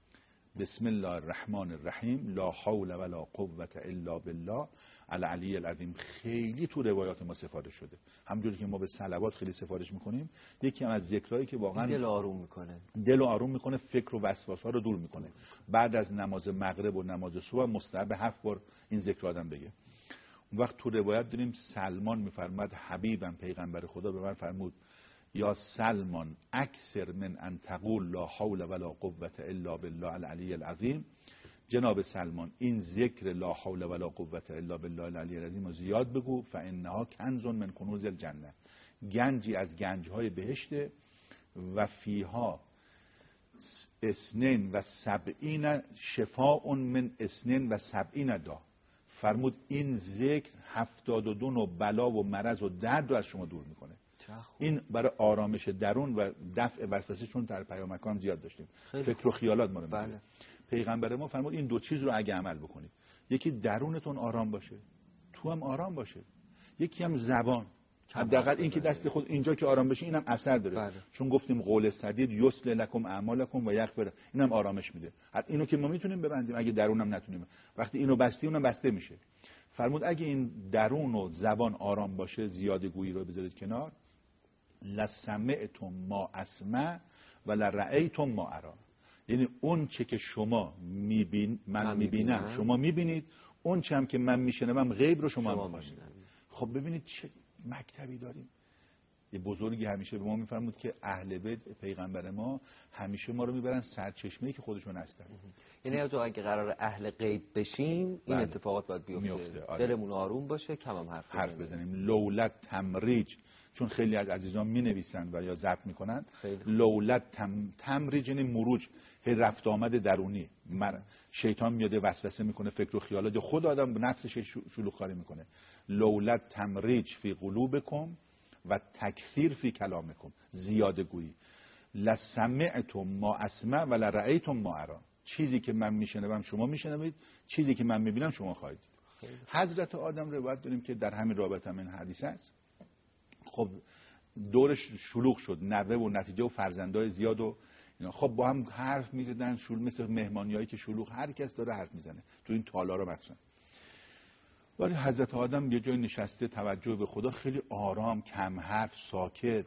بسم الله الرحمن الرحیم لا حول ولا قوة الا بالله العلی العظیم خیلی تو روایات ما سفارش شده. همونجوری که ما به صلوات خیلی سفارش میکنیم، یکی هم از ذکرایی که واقعا دل آروم میکنه، دل آروم میکنه، فکر و وسواس‌ها رو دور میکنه. بعد از نماز مغرب و نماز صبح مستحب 7 بار این ذکر آدم بگه. اون وقت تو روایت داریم سلمان میفرماد حبیبم پیغمبر خدا به من فرمود یا سلمان اکثر من ان تقول لا حول ولا قوة الا بالله العلی العظیم. جناب سلمان این ذکر لا حول ولا قوة الا بالله العلی العظیم رو زیاد بگو، فانها کنز من کنوز الجنه، گنجی از گنجهای بهشته و فیها 72 شفاء من 72 دا. فرمود این ذکر 72 نوع بلا و مرض و درد رو از شما دور میکنه. این برای آرامش درون و دفع وسوسه، چون در پیامک هم زیاد داشتیم فکر و خیالات ما رو میگه. بله. پیغمبر ما فرمود این دو چیز رو اگه عمل بکنید، یکی درونتون آرام باشه، تو هم آرام باشه، یکی هم زبان، حداقل این که دست خود اینجا که آرام بشه اینم اثر داره. بله. چون گفتیم قول سدید یصلح لکم اعمالکم و یغفر، اینم آرامش میده. حتی اینو که ما میتونیم ببندیم، اگه درونم نتونیم، وقتی اینو بستی اونم بسته میشه. فرمود اگه این درون و زبان آرام باشه، زیاده گویی رو بذارید کنار، لسمعتم ما اسمع و لرأیتم ما ارى. یعنی اون چه که شما من میبینم شما میبینید، اون چه هم که من میشنوم غیب رو شما میشنوید. خب ببینید چه مکتبی داریم. یه بزرگی همیشه به ما میفرمود که اهل بیت پیغمبر ما همیشه ما رو میبرن سرچشمه‌ای که خودشون هستن. یعنی اگه قرار اهل غیب بشیم این اتفاقات باید بیفته. آره. دلمون آروم باشه، کم هم حرف بزنیم. لولت تمریج، چون خیلی از عزیزان می نویسن و یا ضبط میکنن، لولت تمریج یعنی مروج، هی رفت آمد درونی. شیطان میاد وسوسه میکنه، فکر و خیالات، خود آدم به نفسش شلوغ کاری میکنه. لولت تمریج فی قلوبکم و تکثیر فی کلامکم، زیاده گویی. لسمعتم ما اسمع و لرأیتم ما ارى. چیزی که من میشنوم شما میشنوید، چیزی که من میبینم شما خواهید دید. حضرت آدم روایت داریم که در همین رابطه هم این حدیث است. خب دورش شلوغ شد، نوه و نتیجه و فرزندای زیاد و اینا. خب با هم حرف میزدن، مثل مهمانیایی که شلوغ، هر کس داره حرف میزنه تو این تالارا مثلا. ولی حضرت آدم یه جای نشسته، توجه به خدا، خیلی آرام، کم حرف، ساکت.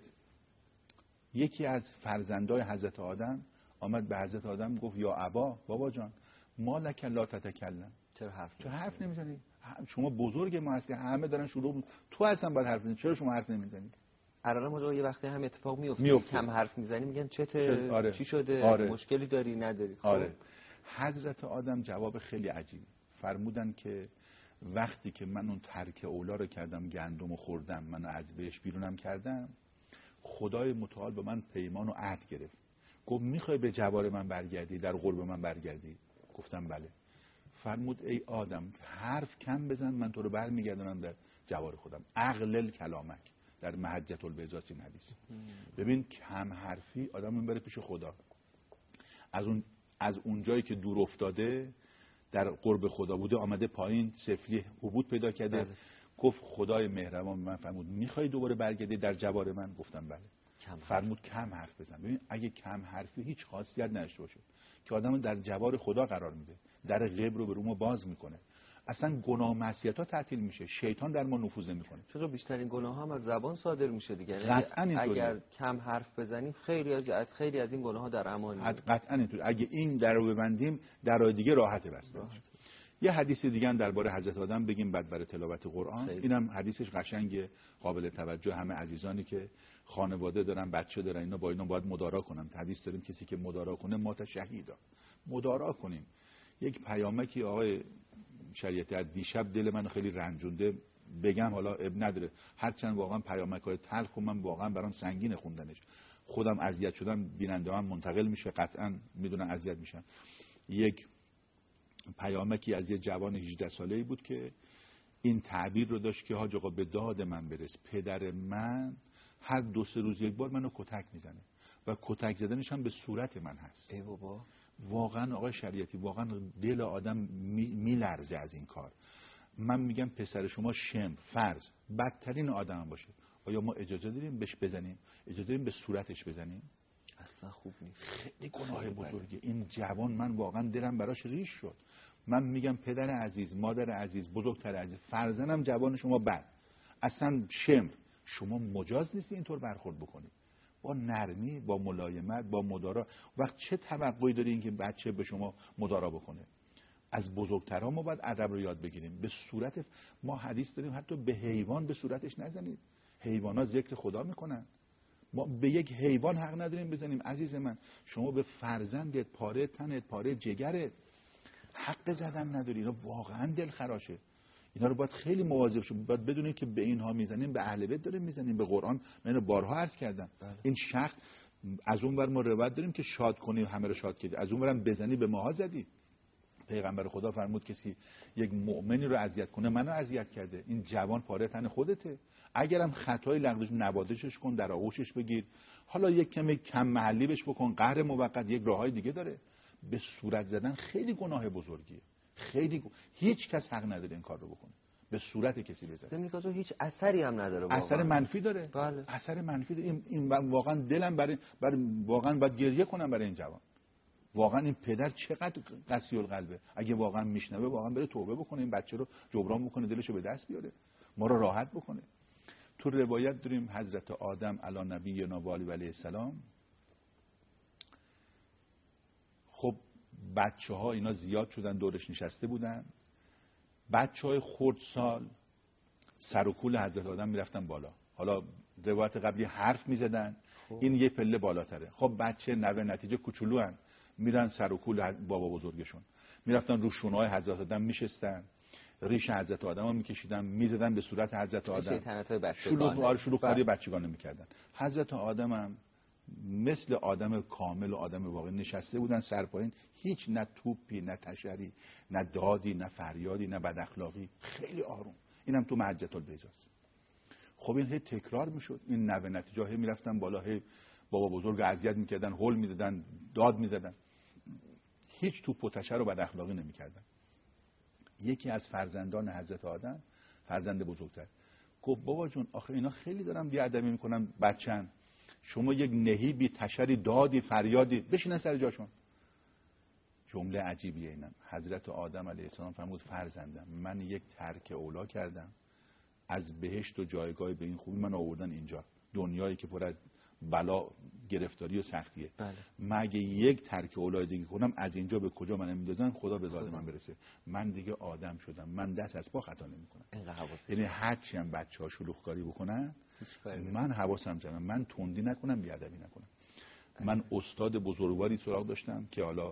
یکی از فرزندای حضرت آدم آمد به حضرت آدم گفت یا ابا، بابا جان، ما لک لا تتکلم، چرا حرف نمیزنی؟ شما بزرگ ما هستی، همه دارن شلوغ، تو اصلا باید حرف بزنی، چرا شما حرف نمیزنی؟ الان یه وقتی هم اتفاق میفته کم حرف میزنی میگن چته؟ آره. چی شده؟ آره. مشکلی داری نداری؟ خب. آره. حضرت آدم جواب خیلی عجیب فرمودن که وقتی که من اون ترک اولا رو کردم، گندم رو خوردم، منو از بهش بیرونم کردم، خدای متعال به من پیمان و عهد گرفت. گفت میخوای به جوار من برگردی، در قرب من برگردی؟ گفتم بله. فرمود ای آدم حرف کم بزن، من تو رو برمیگردونم در جوار خودم. اقلل کلامک، در محجة البیضا این حدیث. ببین کم حرفی آدم میبره پیش خدا. از اون جایی که دور افتاده در قرب خدا بوده آمده پایین، سفلی حبوط پیدا کرده. گفت خدای مهربان به من فرمود میخوای دوباره برگردی در جوار من؟ گفتم بله. فرمود کم حرف بزن. ببین اگه کم حرفی هیچ خاصیت نداشته باشه که آدم در جوار خدا قرار میده، در غیب رو به ما باز میکنه، اصلا گناه و معصیت‌ها تعطیل میشه، شیطان در ما نفوذ نمیکنه. چرا بیشترین گناه هم از زبان صادر میشه دیگه. قطعاً اگر کم حرف بزنیم خیلی از این گناه‌ها در امان میاد. قطعاً اینطور. اگه این درو ببندیم درای دیگه راحت بسته. یه حدیث دیگه هم درباره حضرت آدم بگیم بعد برای تلاوت قرآن. اینم حدیثش قشنگه، قابل توجه. همه عزیزانی که خانواده دارن، بچه دارن، اینا با اینا باید مدارا کنن. حدیث داریم کسی که مدارا کنه مات شهیدا. مدارا کنیم. یک پیامکی آقای شریعتی از دیشب دل منو خیلی رنجونده، بگم حالا اب نداره، هرچند واقعا پیامک‌های تلخ و من واقعا برام سنگین خوندنش، خودم اذیت شدم، بیننده هم منتقل میشه، قطعا میدونن اذیت میشن. یک پیامکی از یه جوان 18 ساله‌ای بود که این تعبیر رو داشت که حاج آقا به داد من برس، پدر من هر 2-3 روز یک بار منو کتک میزنه و کتک زدنش هم به صورت من هست. ای بابا. واقعا آقای شریعتی واقعا دل آدم میلرزه از این کار. من میگم پسر شما فرض بدترین آدم باشه، آیا ما اجازه داریم بهش بزنیم؟ اجازه داریم به صورتش بزنیم؟ اصلا خوب نیست. خیلی گناه بزرگه. این جوان من واقعا دلم براش ریش شد. من میگم پدر عزیز، مادر عزیز، بزرگتر عزیز، فرزندم جوان شما بد، اصلا شما مجاز نیستی اینطور برخورد بکنید. با نرمی، با ملایمت، با مدارا. وقت چه توقعی دارین که بچه به شما مدارا بکنه؟ از بزرگترها ما باید ادب رو یاد بگیریم. به صورت ما حدیث داریم حتی به حیوان به صورتش نزنید. حیوانات ذکر خدا میکنن، ما به یک حیوان حق نداریم بزنیم. عزیز من شما به فرزندت، پاره تنت، پاره جگرت حق زدن نداری. اینا واقعا دل خراشه. اینا رو باید خیلی مواظب شیم. باید بدونید که به اینها میزنیم به اهل بیت داریم میزنیم. به قرآن من بارها عرض کردم. این شخص از اون ور ما روایت داریم که شاد کنی همه رو شاد کردی، از اون ورم بزنی به ماها زدی. پیغمبر خدا فرمود کسی یک مؤمنی رو اذیت کنه منو اذیت کرده. این جوان پاره تن خودته. اگرم خطای لغزش نوازشش کن، در آغوشش بگیر، حالا یک کم محلی بهش بکن، قهر موقت، یک راههای دیگه داره. به صورت زدن خیلی گناه بزرگیه. هیچ کس حق نداره این کار رو بکنه. به صورت کسی بزنه. زمینکاتو هیچ اثری هم نداره واقعا. اثر منفی داره. بله. اثر منفی داره. این واقعا دلم برای واقعا باید گریه کنم برای این جوان. واقعا این پدر چقدر قسی القلبه. اگه واقعا میشنوه واقعا بره توبه بکنه، این بچه رو جبران بکنه، دلشو به دست بیاره، ما رو راحت بکنه. تو روایت داریم حضرت آدم علی نبینا و علیه السلام، خب بچه‌ها اینا زیاد شدن دورش نشسته بودن، بچه‌های خردسال سر و کول حضرت آدم میرفتن بالا. حالا روایت قبلی حرف میزدن، این یه پله بالاتره. خب بچه نوه نتیجه کوچولو ان، میرن سر و کول بابا بزرگشون، میرفتن رو شونه‌های حضرت آدم میشستن، ریش حضرت آدم رو میکشیدن میزدن به صورت حضرت آدم، شلوغ‌کاری بچگانه میکردن. حضرت آدم هم مثل آدم کامل و آدم واقعی نشسته بودن سر پایین، هیچ نه توپی نه تشری نه دادی نه فریادی نه بد اخلاقی، خیلی آروم. اینم تو محجة البیضاست. خب این هی تکرار میشد. این نوه نتیجه هی میرفتن بالا، هی بابا بزرگ اذیت میکردن، هول میدادن، داد میزدن، هیچ توپ و تشر و بد اخلاقی نمیکردن. یکی از فرزندان حضرت آدم، فرزند بزرگتر، گفت بابا جون آخه اینا خیلی دارن بی‌ادبی میکنن بچن، شما یک نهیبی تشری دادی فریادی بشینن سر جاشون. جمله عجیبیه اینم. حضرت آدم علیه السلام فرمود فرزندم من یک ترک اولا کردم، از بهشت و جایگاه به این خوبی من آوردن اینجا، دنیایی که پر از بلا گرفتاری و سختیه. بله. من اگه یک ترک اولای دیگه کنم از اینجا به کجا من میندازن خدا به ذات من برسه. من دیگه آدم شدم، من دست از پا خطا نمیکنم. یعنی هرچی هم بچه‌ها شلوغکاری بکنن من حواسم جمعه، من تندی نکنم، بیادبی نکنم. من استاد بزرگواری سراغ داشتم که حالا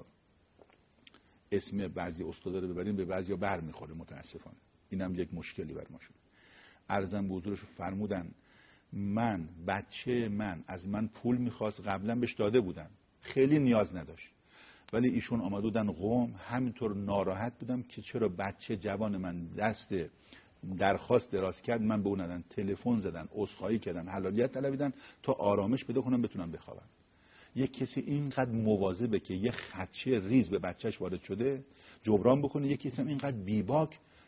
اسم بعضی استادا رو ببریم به بعضیا بر میخوره متاسفانه، اینم یک مشکلی بر ما شد. عرضم به حضورش فرمودن من بچه من از من پول میخواست، قبلا بهش داده بودم خیلی نیاز نداشت، ولی ایشون آمدودن قم، همینطور ناراحت بودم که چرا بچه جوان من دست درخواست دراز کرد من به اون ندن، تلفن زدن، عذرخواهی کردن، حلالیت طلبیدن تا آرامش پیدا کنم بتونم بخوابم. یک کسی اینقدر مواظبه که یه خدشه ریز به بچهش وارد شده جبران بکنه، یک کسی هم اینقدر بیباک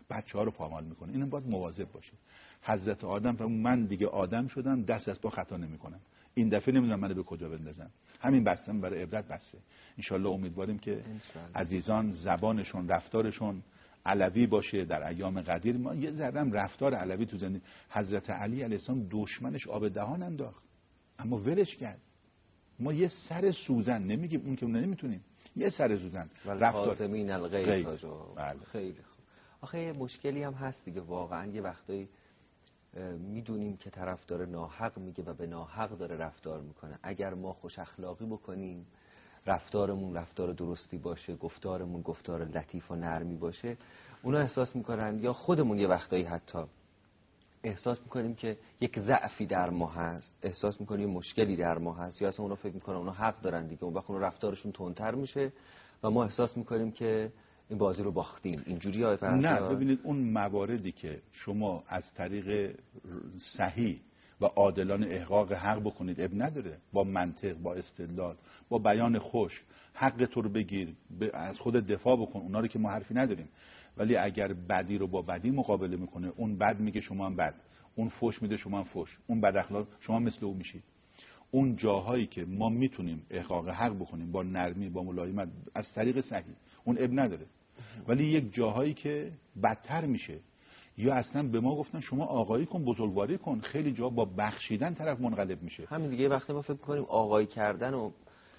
بچه‌ها رو پامال میکنه. اینم باید مواظب باشه. حضرت آدم فرمود من دیگه آدم شدم، دست از پا خطا نمیکنم، این دفعه نمیدونم منو به کجا بندازم. همین بستم برای عبرت بسته. انشالله امیدواریم که عزیزان زبانشون، رفتارشون علوی باشه در ایام قدیر. ما یه ذره رفتار علوی تو زندگی. حضرت علی علیه السلام دشمنش آب دهان انداخت اما ولش کرد. ما یه سر سوزن نمیگیم، اون که نمیتونیم، یه سر سوزن رفتار کاظمین الغیظ. بله. خیلی خوب. آخه یه مشکلی هم هست دیگه، واقعا یه وقتایی میدونیم که طرف داره ناحق میگه و به ناحق داره رفتار میکنه. اگر ما خوش اخلاقی بکنیم، رفتارمون رفتار درستی باشه، گفتارمون گفتار لطیف و نرمی باشه، اونا احساس میکنن، یا خودمون یه وقتایی حتی احساس میکنیم که یک ضعفی در ما هست، احساس میکنیم مشکلی در ما هست، یا اصلا اونا فکر میکنن اونا حق دارن دیگه، اون وقت اونا رفتارشون تندتر میشه و ما احساس میکنیم که این بازی رو باختیم. اینجوری های نه، ببینید اون مواردی که شما از طریق صحیح و عادلانه احقاق حق بکنید اب نداره، با منطق، با استدلال، با بیان خوش حق تو رو بگیر، از خود دفاع بکن، اونا رو که ما حرفی نداریم. ولی اگر بدی رو با بدی مقابله میکنه، اون بد میگه شما هم بد، اون فوش میده شما هم فوش، اون بد اخلاق شما مثل اون میشید. اون جاهایی که ما میتونیم احقاق حق بکنیم با نرمی، با ملایمت، از طریق صحیح، اون اب نداره. ولی یک جاهایی که بدتر میشه، یا اصلا به ما گفتن شما آقایی کن، بزرگواری کن، خیلی جا با بخشیدن طرف منقلب میشه. همین دیگه وقتی ما فکر کنیم آقایی کردن و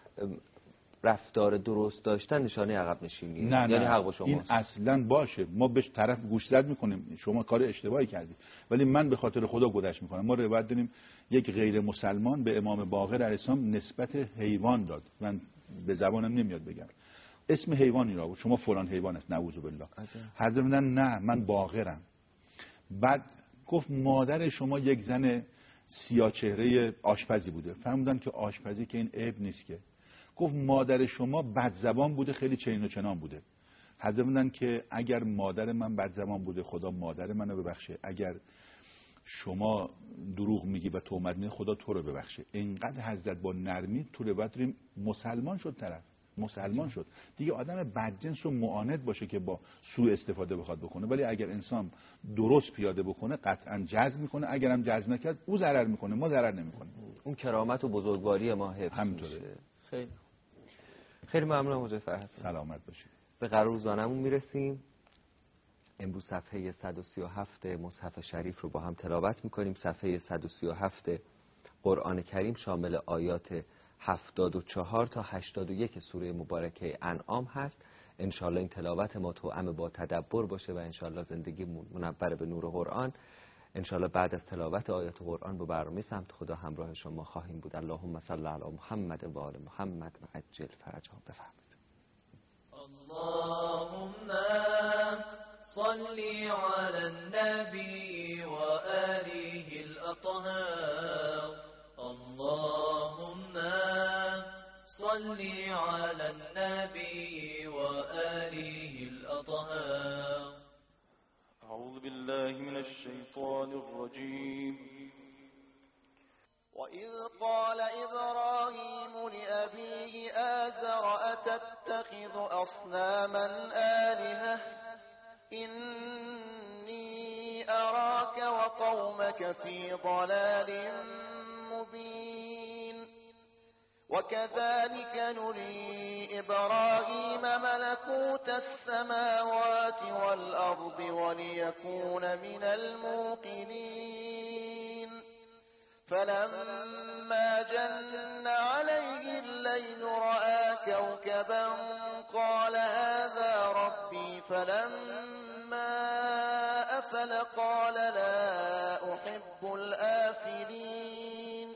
رفتار درست داشتن نشانه عقب نشینی، نه یعنی حق با شماست. این اصلا باشه، ما بهش طرف گوش زد میکنیم شما کار اشتباهی کردی، ولی من به خاطر خدا گذشت میکنم. ما روایت داریم یک غیر مسلمان به امام باقر علیه السلام نسبت حیوان داد، من به زبانم نمیاد بگم اسم حیوانی را، شما فلان حیوان است، نعوذ بالله. حضرت میگن نه من باقرم. بعد گفت مادر شما یک زن سیاه چهره آشپزی بوده. فرمودن که آشپزی که این عیب نیست که. گفت مادر شما بد زبان بوده، خیلی چین و چنان بوده. حضرت میگن که اگر مادر من بد زبان بوده خدا مادر منو ببخشه، اگر شما دروغ میگی و تهمت میزنی خدا تو رو ببخشه. اینقدر حضرت با نرمی تو روایت داریم مسلمان شد، طرف مسلمان شد دیگه. آدم بدجنس و معاند باشه که با سوء استفاده بخواد بکنه، ولی اگر انسان درست پیاده بکنه قطعا جذب میکنه، اگرم جذب نکرد او ضرر میکنه، ما ضرر نمیکنیم. اون کرامت و بزرگواری ما حفظ میشه. خیلی خیلی ممنونم حضرت فرهاد. سلامت باشید. به قرار روزانمون میرسیم. امروز صفحه 137 مصحف شریف رو با هم تلاوت میکنیم. صفحه 137 قرآن کریم شامل آیات 74 تا 81 سوره مبارکه انعام هست. انشالله این تلاوت ما توأم با تدبر باشه و انشالله زندگی منور به نور قرآن. انشالله بعد از تلاوت آیات قرآن با برنامه سمت خدا همراه شما خواهیم بود. اللهم صل علی محمد و آل محمد و عجل فرجهم. بفرمایید. اللهم صل على النبي وآله الأطهار. اللهم صل على النبي وآله الأطهار. أعوذ بالله من الشيطان الرجيم. وإذ قال إبراهيم لأبيه آزر أتتخذ أصناما آلهة إني أراك وقومك في ضلال مبين. وكذلك نري إبراهيم ملكوت السماوات والأرض وليكون من الموقنين. فلما جن عليه الليل رأى كوكبا قال هذا ربي. فلما أفل قال لا أحب الآفلين.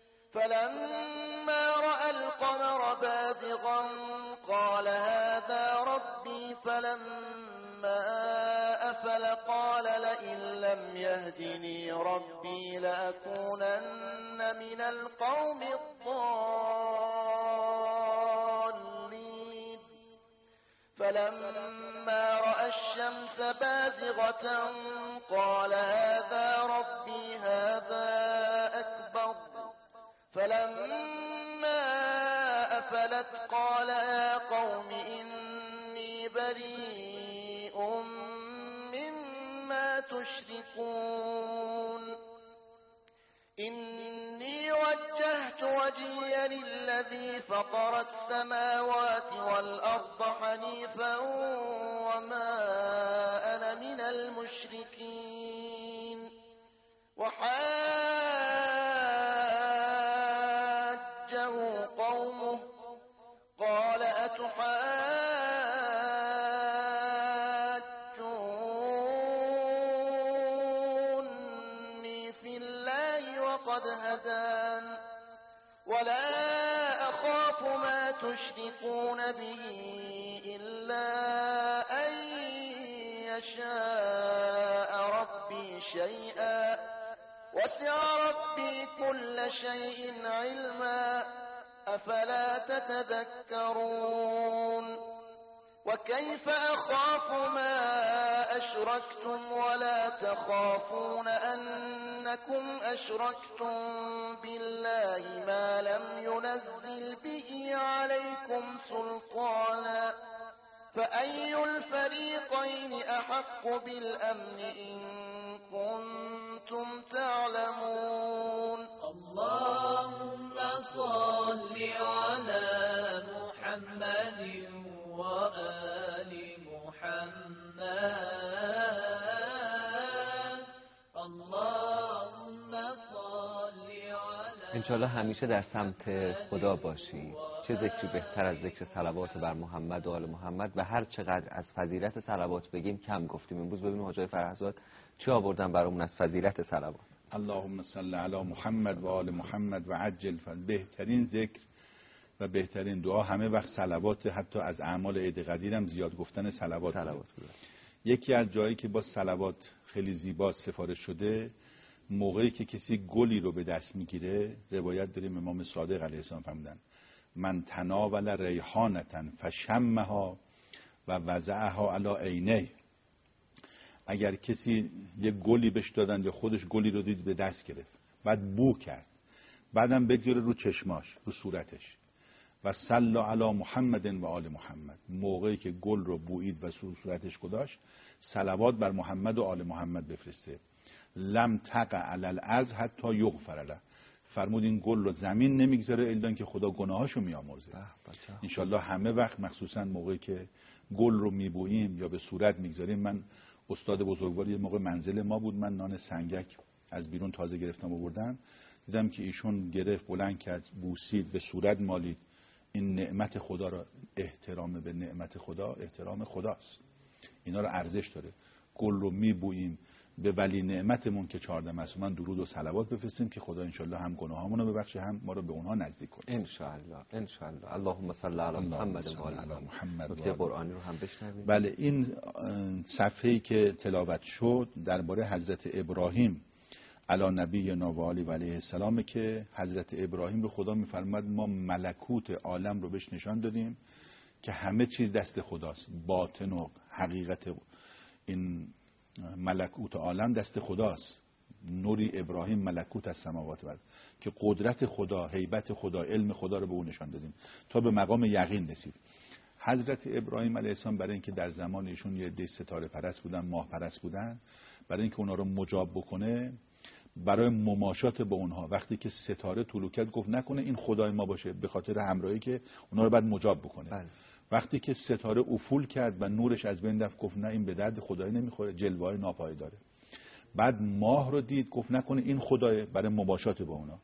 فلما رأى القمر بازغا قال هذا ربي. فلما أفل قال لئن لم يهدني ربي لأكونن من القوم الضالين. فلما رأى الشمس بازغة قال هذا ربي هذا أكبر. فلما أفلت قال يا قوم إني بريء مما تشركون إني وجهت وجهي للذي فطر السماوات والأرض حنيفا وما أنا من المشركين وحاجه قومه قال أتحاجوني في الله وقد هدان ولا أخاف ما تشركون به إلا أن يشاء ربي شيئا وسع ربي كل شيء علما أفلا تتذكرون وكيف أخاف ما أشركتم ولا تخافون أنكم أشركتم بالله ما لم ينزل به عليكم سلطانا فأي الفريقين أحق بالأمن إن كنتم تعلمون اللهم صل على محمد وآل محمد اللهم صل على انشالله همیشه در سمت خدا باشی. چه ذکری بهتر از ذکر صلوات بر محمد و آل محمد و هر چقدر از فضیلت صلوات بگیم کم گفتیم. امروز ببینیم حاجی فرهزاد چی آوردن برامون از فضیلت صلوات. اللهم صل علی محمد و آل محمد و عجل. بهترین ذکر و بهترین دعا همه وقت صلوات، حتی از اعمال عید قدیر هم زیاد گفتن صلوات. یکی از جایی که با صلوات خیلی زیبا سفارش شده، موقعی که کسی گلی رو به دست میگیره، روایت داریم امام صادق علیه السلام فرمودن من تناول ریحانة فشمها و وضعها علی عینیه. اگر کسی یه گلی بهش دادن یا خودش گلی رو دید به دست گرفت، بعد بو کرد، بعدم بگیره رو چشماش، رو صورتش، و صلی علی محمد و آل محمد، موقعی که گل رو بویید و صورتش گذاشت صلوات بر محمد و آل محمد بفرسته، لم تقع علی الارض حتی یغفر له. فرمود این گل رو زمین نمیگذاره الا اینکه خدا گناهاشو میامرزه. انشالله همه وقت، مخصوصا موقعی که گل رو میبوییم یا به صورت میگذاریم. من استاد بزرگوار یه موقع منزل ما بود، من نان سنگک از بیرون تازه گرفتم آوردم، دیدم که ایشون گرفت بلند کرد بوسید به صورت مالید. این نعمت خدا را، احترام به نعمت خدا احترام خداست، اینا رو ارزش داره. گل رو میبوییم به ولی نعمتمون که 14 معصومان درود و صلوات بفرستیم که خدا انشالله هم گناهامون رو ببخشه هم ما رو به اونها نزدیک کنه انشالله. انشالله. اللهم صل علی محمد و آل محمد. نکته قرآنی رو هم بشنویم. بله، این صفحه‌ای که تلاوت شد درباره حضرت ابراهیم علی نبینا و آله و علیه السلام که حضرت ابراهیم رو خدا میفرماد ما ملکوت عالم رو بهش نشان دادیم که همه چیز دست خداست، باطن و حقیقت این ملکوت عالم دست خداست. نوری ابراهیم ملکوت از سماوات و که قدرت خدا، هیبت خدا، علم خدا رو به اون نشان دادیم تا به مقام یقین رسید. حضرت ابراهیم علیه السلام برای اینکه در زمان ایشون یه عده ستاره پرست بودن، ماه پرست بودن، برای اینکه اونا رو مجاب بکنه، برای مماشات با اونها وقتی که ستاره طلوع کرد گفت نکنه این خدای ما باشه، به خاطر همراهی که اونا رو بعد مجاب بکنه. بله. وقتی که ستاره افول کرد و نورش از بین رفت گفت نه این به درد خدای نمیخوره، جلوه‌های ناپایداره. بعد ماه رو دید گفت نکنه این خدای، برای مباشات با اونا.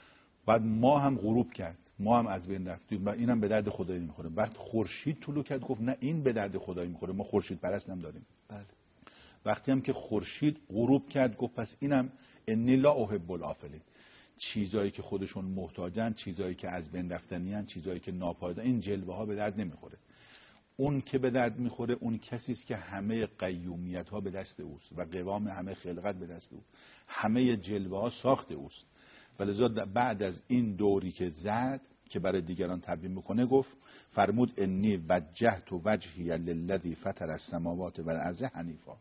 بعد ماه هم غروب کرد، ماه هم از بین رفت، اینم به درد خدای نمیخوره. بعد خورشید طلوع کرد گفت نه این به درد خدای میخوره، ما خورشید پرست هم داریم. بله. وقتی هم که خورشید غروب کرد گفت پس اینم انی لا احب الافلین، چیزایی که خودشون محتاجن، چیزایی که از بین رفتنیان، چیزایی که ناپایدار، این جلوه ها به درد نمیخوره. اون که به درد میخوره اون کسی است که همه قیومیت ها به دست اوست و قوام همه خلقت به دست اوست، همه جلوه ها ساخت اوست. ولذا بعد از این دوری که زد که برای دیگران تبیین بکنه گفت فرمود انی وجهت وجهی للذی فطر السماوات والارض حنیفا،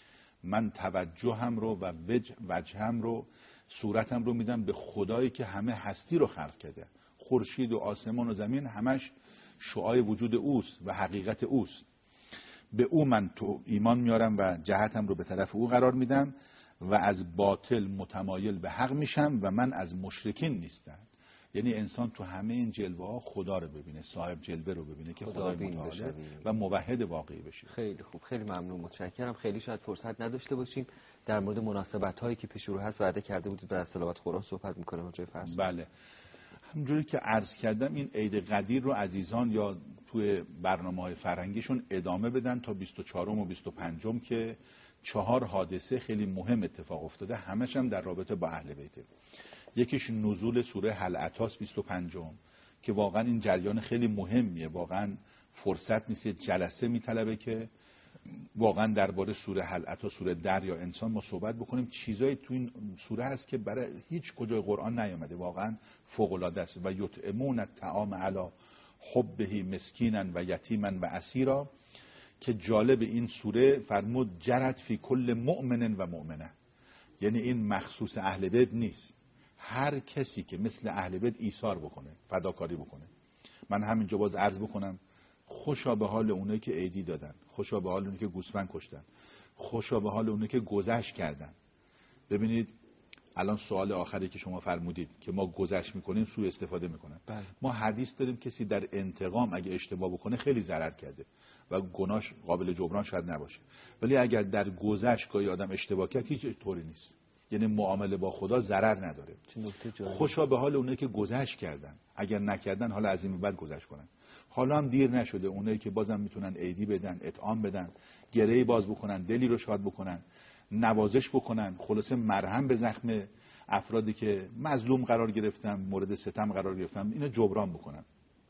من توجهم رو و وجهم رو، صورتم رو میدم به خدایی که همه هستی رو خلق کرده. خورشید و آسمان و زمین همش شعاع وجود اوست و حقیقت اوست. به او من تو ایمان میارم و جهتم رو به طرف او قرار میدم و از باطل متمایل به حق میشم و من از مشرکین نیستم. یعنی انسان تو همه این جلوه ها خدا رو ببینه، صاحب جلوه رو ببینه که خدای متعال و موحد واقعی بشه. خیلی خوب، خیلی ممنون، متشکرم. خیلی شاید فرصت نداشته باشیم در مورد مناسبت هایی که پیش رو هست وعده کرده بودید در تلاوت قرآن صحبت میکنیم جای فرض. بله، همونجوری که عرض کردم این عید قدیر رو عزیزان یا توی برنامه‌های فرهنگیشون ادامه بدن تا 24 و 25 که 4 حادثه خیلی مهم اتفاق افتاده، همش هم در رابطه با اهل بیته. یکیش نزول سوره هل اتاست 25 که واقعا این جریان خیلی مهمیه، واقعا فرصت نیست، جلسه میطلبه که واقعا درباره سوره هل اتی، سوره در یا انسان ما صحبت بکنیم. چیزایی تو این سوره هست که برای هیچ کجای قرآن نیامده، واقعا فوق العاده است. و یطعمون الطعام علی حبه مسکینا و یتیما و اسیرا، که جالب این سوره فرمود جرت فی کل مؤمن و مؤمنه، یعنی این مخصوص اهل بیت نیست، هر کسی که مثل اهل بیت ایثار بکنه، فداکاری بکنه. من همینجا باز عرض بکنم خوشا به حال اونایی که عیدی دادن، خوشا به حال اونایی که گوسفند کشتن، خوشا به حال اونایی که گذشت کردن. ببینید الان سوال آخری که شما فرمودید که ما گذشت میکنیم سوء استفاده میکنن. ما حدیث داریم کسی در انتقام اگه اشتباه بکنه خیلی ضرر کرده و گناهش قابل جبران شاید نباشه، ولی اگر در گذشت گاهی آدم اشتباه کرد هیچ طوری نیست، یعنی معامله با خدا ضرر نداره. خوشا به حال اونایی که گذشت کردن، اگر نکردن حالا از این بعد گذشت کنن. حالا هم دیر نشده، اونایی که بازم میتونن عیدی بدن، اطعام بدن، گرهی باز بکنن، دلی رو شاد بکنن، نوازش بکنن، خلاصه مرهم به زخم افرادی که مظلوم قرار گرفتن، مورد ستم قرار گرفتن، اینو جبران بکنن.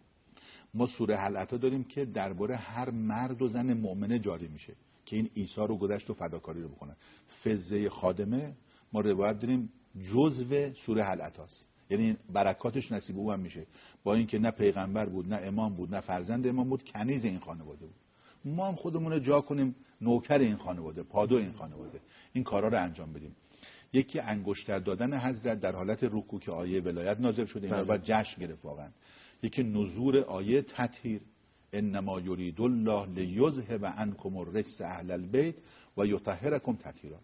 ما سوره هل اتی داریم که درباره هر مرد و زن مؤمنه جاری میشه که این ایثار و گذشت و فداکاری رو بکنن. فزه خادمه ما روایت داریم جزو سوره هل اتی است، یعنی برکاتش نصیب او هم میشه، با اینکه نه پیغمبر بود، نه امام بود، نه فرزند امام بود، کنیز این خانواده بود. ما هم خودمون رو جا کنیم نوکر این خانواده، پادو این خانواده، این کارا رو انجام بدیم. یکی انگشتر دادن حضرت در حالت رکوع که آیه ولایت نازل شده، اینا رو باید جشن گرفت واقعا. یکی نزول آیه تطهیر، انما یرید الله لیذهب عنکم الرجس اهل البیت و یطهرکم تطهیرا.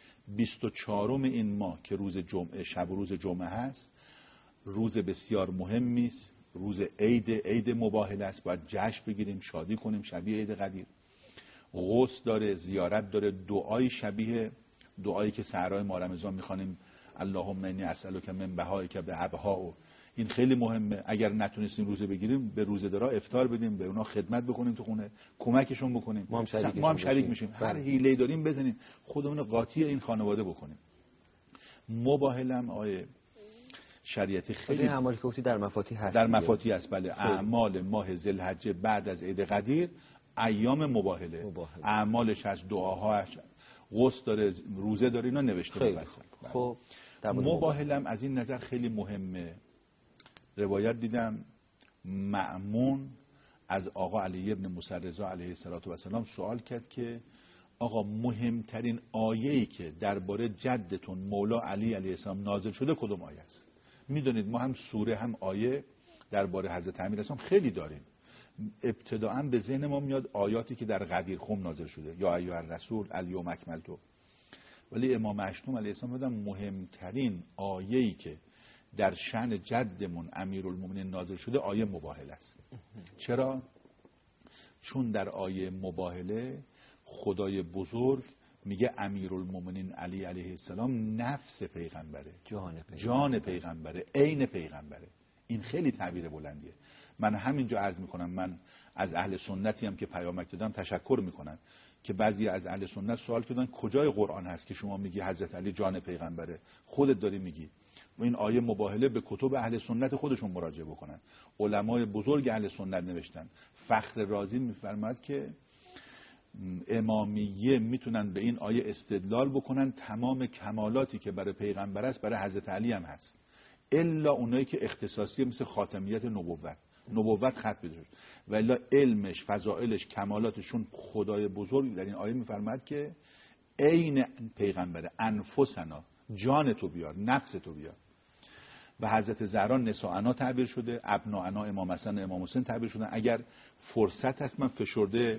24 این ماه که روز جمعه، شب روز جمعه هست، روز بسیار مهمی است، روز عید مباهله است، باید جشن بگیریم، شادی کنیم، شبیه عید قدیر. غسل داره، زیارت داره، دعای شبیه دعایی که صحرای ماه رمضان میخوانیم، اللهم انی اسالک من بهایک بابها. این خیلی مهمه. اگر نتونستیم روزه بگیریم به روزه‌دارا افطار بدیم، به اونا خدمت بکنیم تو خونه، کمکشون بکنیم، ما هم شریک میشیم. هر حیله‌ای داریم بزنیم، خودمون قاطی این خانواده بکنیم. مباهله هم آیه شریعتی خیلی اعمالی که گفتی در مفاتیح هست، در مفاتیح است. بله، اعمال ماه ذوالحجه بعد از عید قدیر ایام مباهله، اعمالش هست، دعاهاش، غسل داره، روزه داره، اینا نوشته مفصل. خب مباهله هم از این نظر خیلی مهمه. روایت دیدم مأمون از آقا علی ابن موسی رضا علیه السلام سوال کرد که آقا مهمترین آیه‌ای که درباره جدتون مولا علی علیه السلام نازل شده کدوم آیه است؟ میدونید ما هم سوره هم آیه درباره حضرت امیرالسلام خیلی داریم. ابتداءً به ذهن ما میاد آیاتی که در غدیر خم نازل شده، یا ایها الرسول الیوم اکملت. ولی امام مشتوم علیه السلام بودن مهمترین آیه‌ای که در شأن جدمون امیرالمومنین نازل شده آیه مباهله است. چرا؟ چون در آیه مباهله خدای بزرگ میگه امیرالمومنین علی علیه السلام نفس پیغمبره، جان پیغمبره، عین پیغمبره. این خیلی تعبیر بلندیه. من همینجا عرض میکنم، من از اهل سنتی هم که پیامک دادم تشکر میکنم که بعضی از اهل سنت سوال کردن کجای قرآن هست که شما میگی حضرت علی جان پیغمبره، خودت داری میگی. و این آیه مباهله به کتب اهل سنت خودشون مراجعه بکنن. علمای بزرگ اهل سنت نوشتن. فخر رازی میفرماید که امامیه میتونن به این آیه استدلال بکنن تمام کمالاتی که برای پیغمبر است برای حضرت علی هم هست، الا اونایی که اختصاصی مثل خاتمیت نبوت ختم بشه، و الا علمش، فضائلش، کمالاتشون خدای بزرگ در این آیه میفرماید که عین پیغمبره، انفسنا، جان تو بیار، نفس تو بیار. و حضرت زهرا نساءنا تعبیر شده، ابناءنا امام حسن و امام حسین تعبیر شدن. اگر فرصت هست من فشرده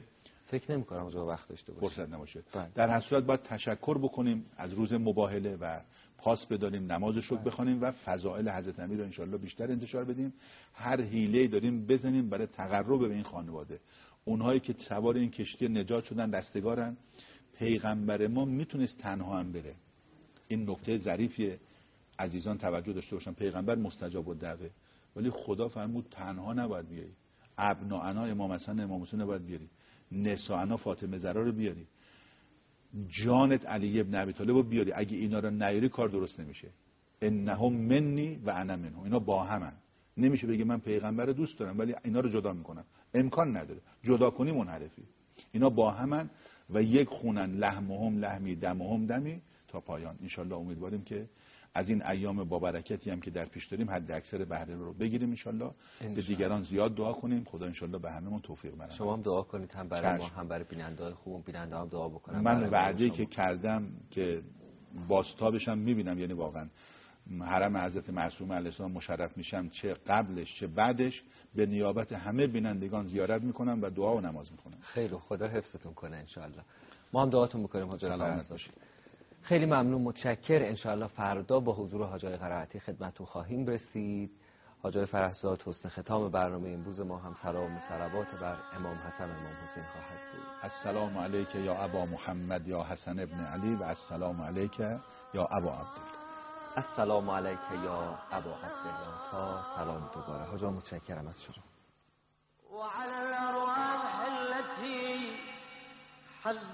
فکر نمی‌کنم اونجا وقت داشته باشه، فرصت نباشه. بله. در هر صورت باید تشکر بکنیم از روز مباهله و پاس بداریم، نماز شکر بخوانیم و فضائل حضرت امیر رو انشالله بیشتر انتشار بدیم. هر حیله‌ای داریم بزنیم برای تقرب به این خانواده. اونهایی که سوار این کشتی نجات شدن رستگارن. پیغمبر ما میتونست تنها هم بره. این نکته ظریفیه، عزیزان توجه داشته باشن. پیغمبر مستجاب الدعوه، ولی خدا فرمود تنها نباید بیاری. ابناءنا امام حسن امام حسین نباید بیاری، نساءنا فاطمه زهرا رو بیاری، جانت علی ابن ابی طالب رو بیاری. اگه اینا رو نیاری کار درست نمیشه. انهم منی و انا منهم. اینا با همن. نمیشه بگی من پیغمبر رو دوست دارم ولی اینا رو جدا میکنم. امکان نداره. جدا کنی منحرفی. اینا با همن و یک خونن، لحمهم لحمی دمهم دمی تا پایان. انشالله امیدواریم که از این ایام با برکتی هم که در پیش داریم حد اکثر بهره رو بگیریم انشالله. به دیگران زیاد دعا کنیم. خدا انشالله به هممون توفیق بده. شما هم دعا کنید، هم برای ما هم برای بیننده‌های خوب. بیننده هم دعا بکنم. من وعده که کردم که بازتابشم میبینم، یعنی واقعا حرم حضرت معصومه علیه السلام مشرف میشم، چه قبلش چه بعدش به نیابت همه بینندگان زیارت میکنم و دعا و نماز میکنم. خیلی خدا حفظتون کنه انشالله. ما هم دعاتون میکنیم حاضر سلامت باشید. خیلی ممنون، متشکر. انشالله فردا با حضور حاج آقای قرائتی خدمتتون خواهیم رسید. حاج آقای فرحزاد حسن ختام برنامه امروز ما هم سلام و صلوات بر امام حسن و امام حسین خواهد بود. السلام علیک یا ابا محمد یا حسن ابن علی و السلام علیک یا ابا عبدالله. السلام علیک یا ابا عبدالله. تا سلام دوباره. حاج آقا متشکرم از شما. وعلى الأرواح التي حلت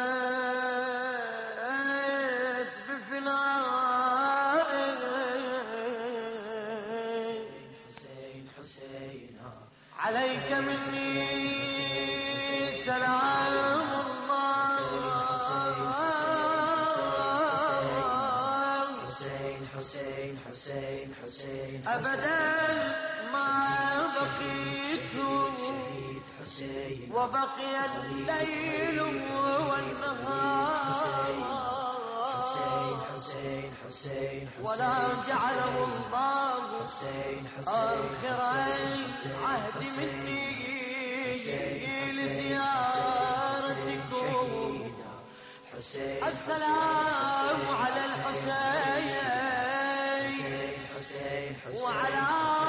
بفناء حسين عليك مني سلام الله حسين أبدا ما بقيت وبقي الليل والنهار ولا جعله الله آخر عهد مني لزيارتكم. السلام على الحسين وعلى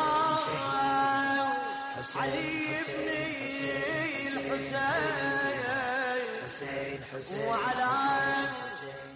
علي بن الحسين وعلى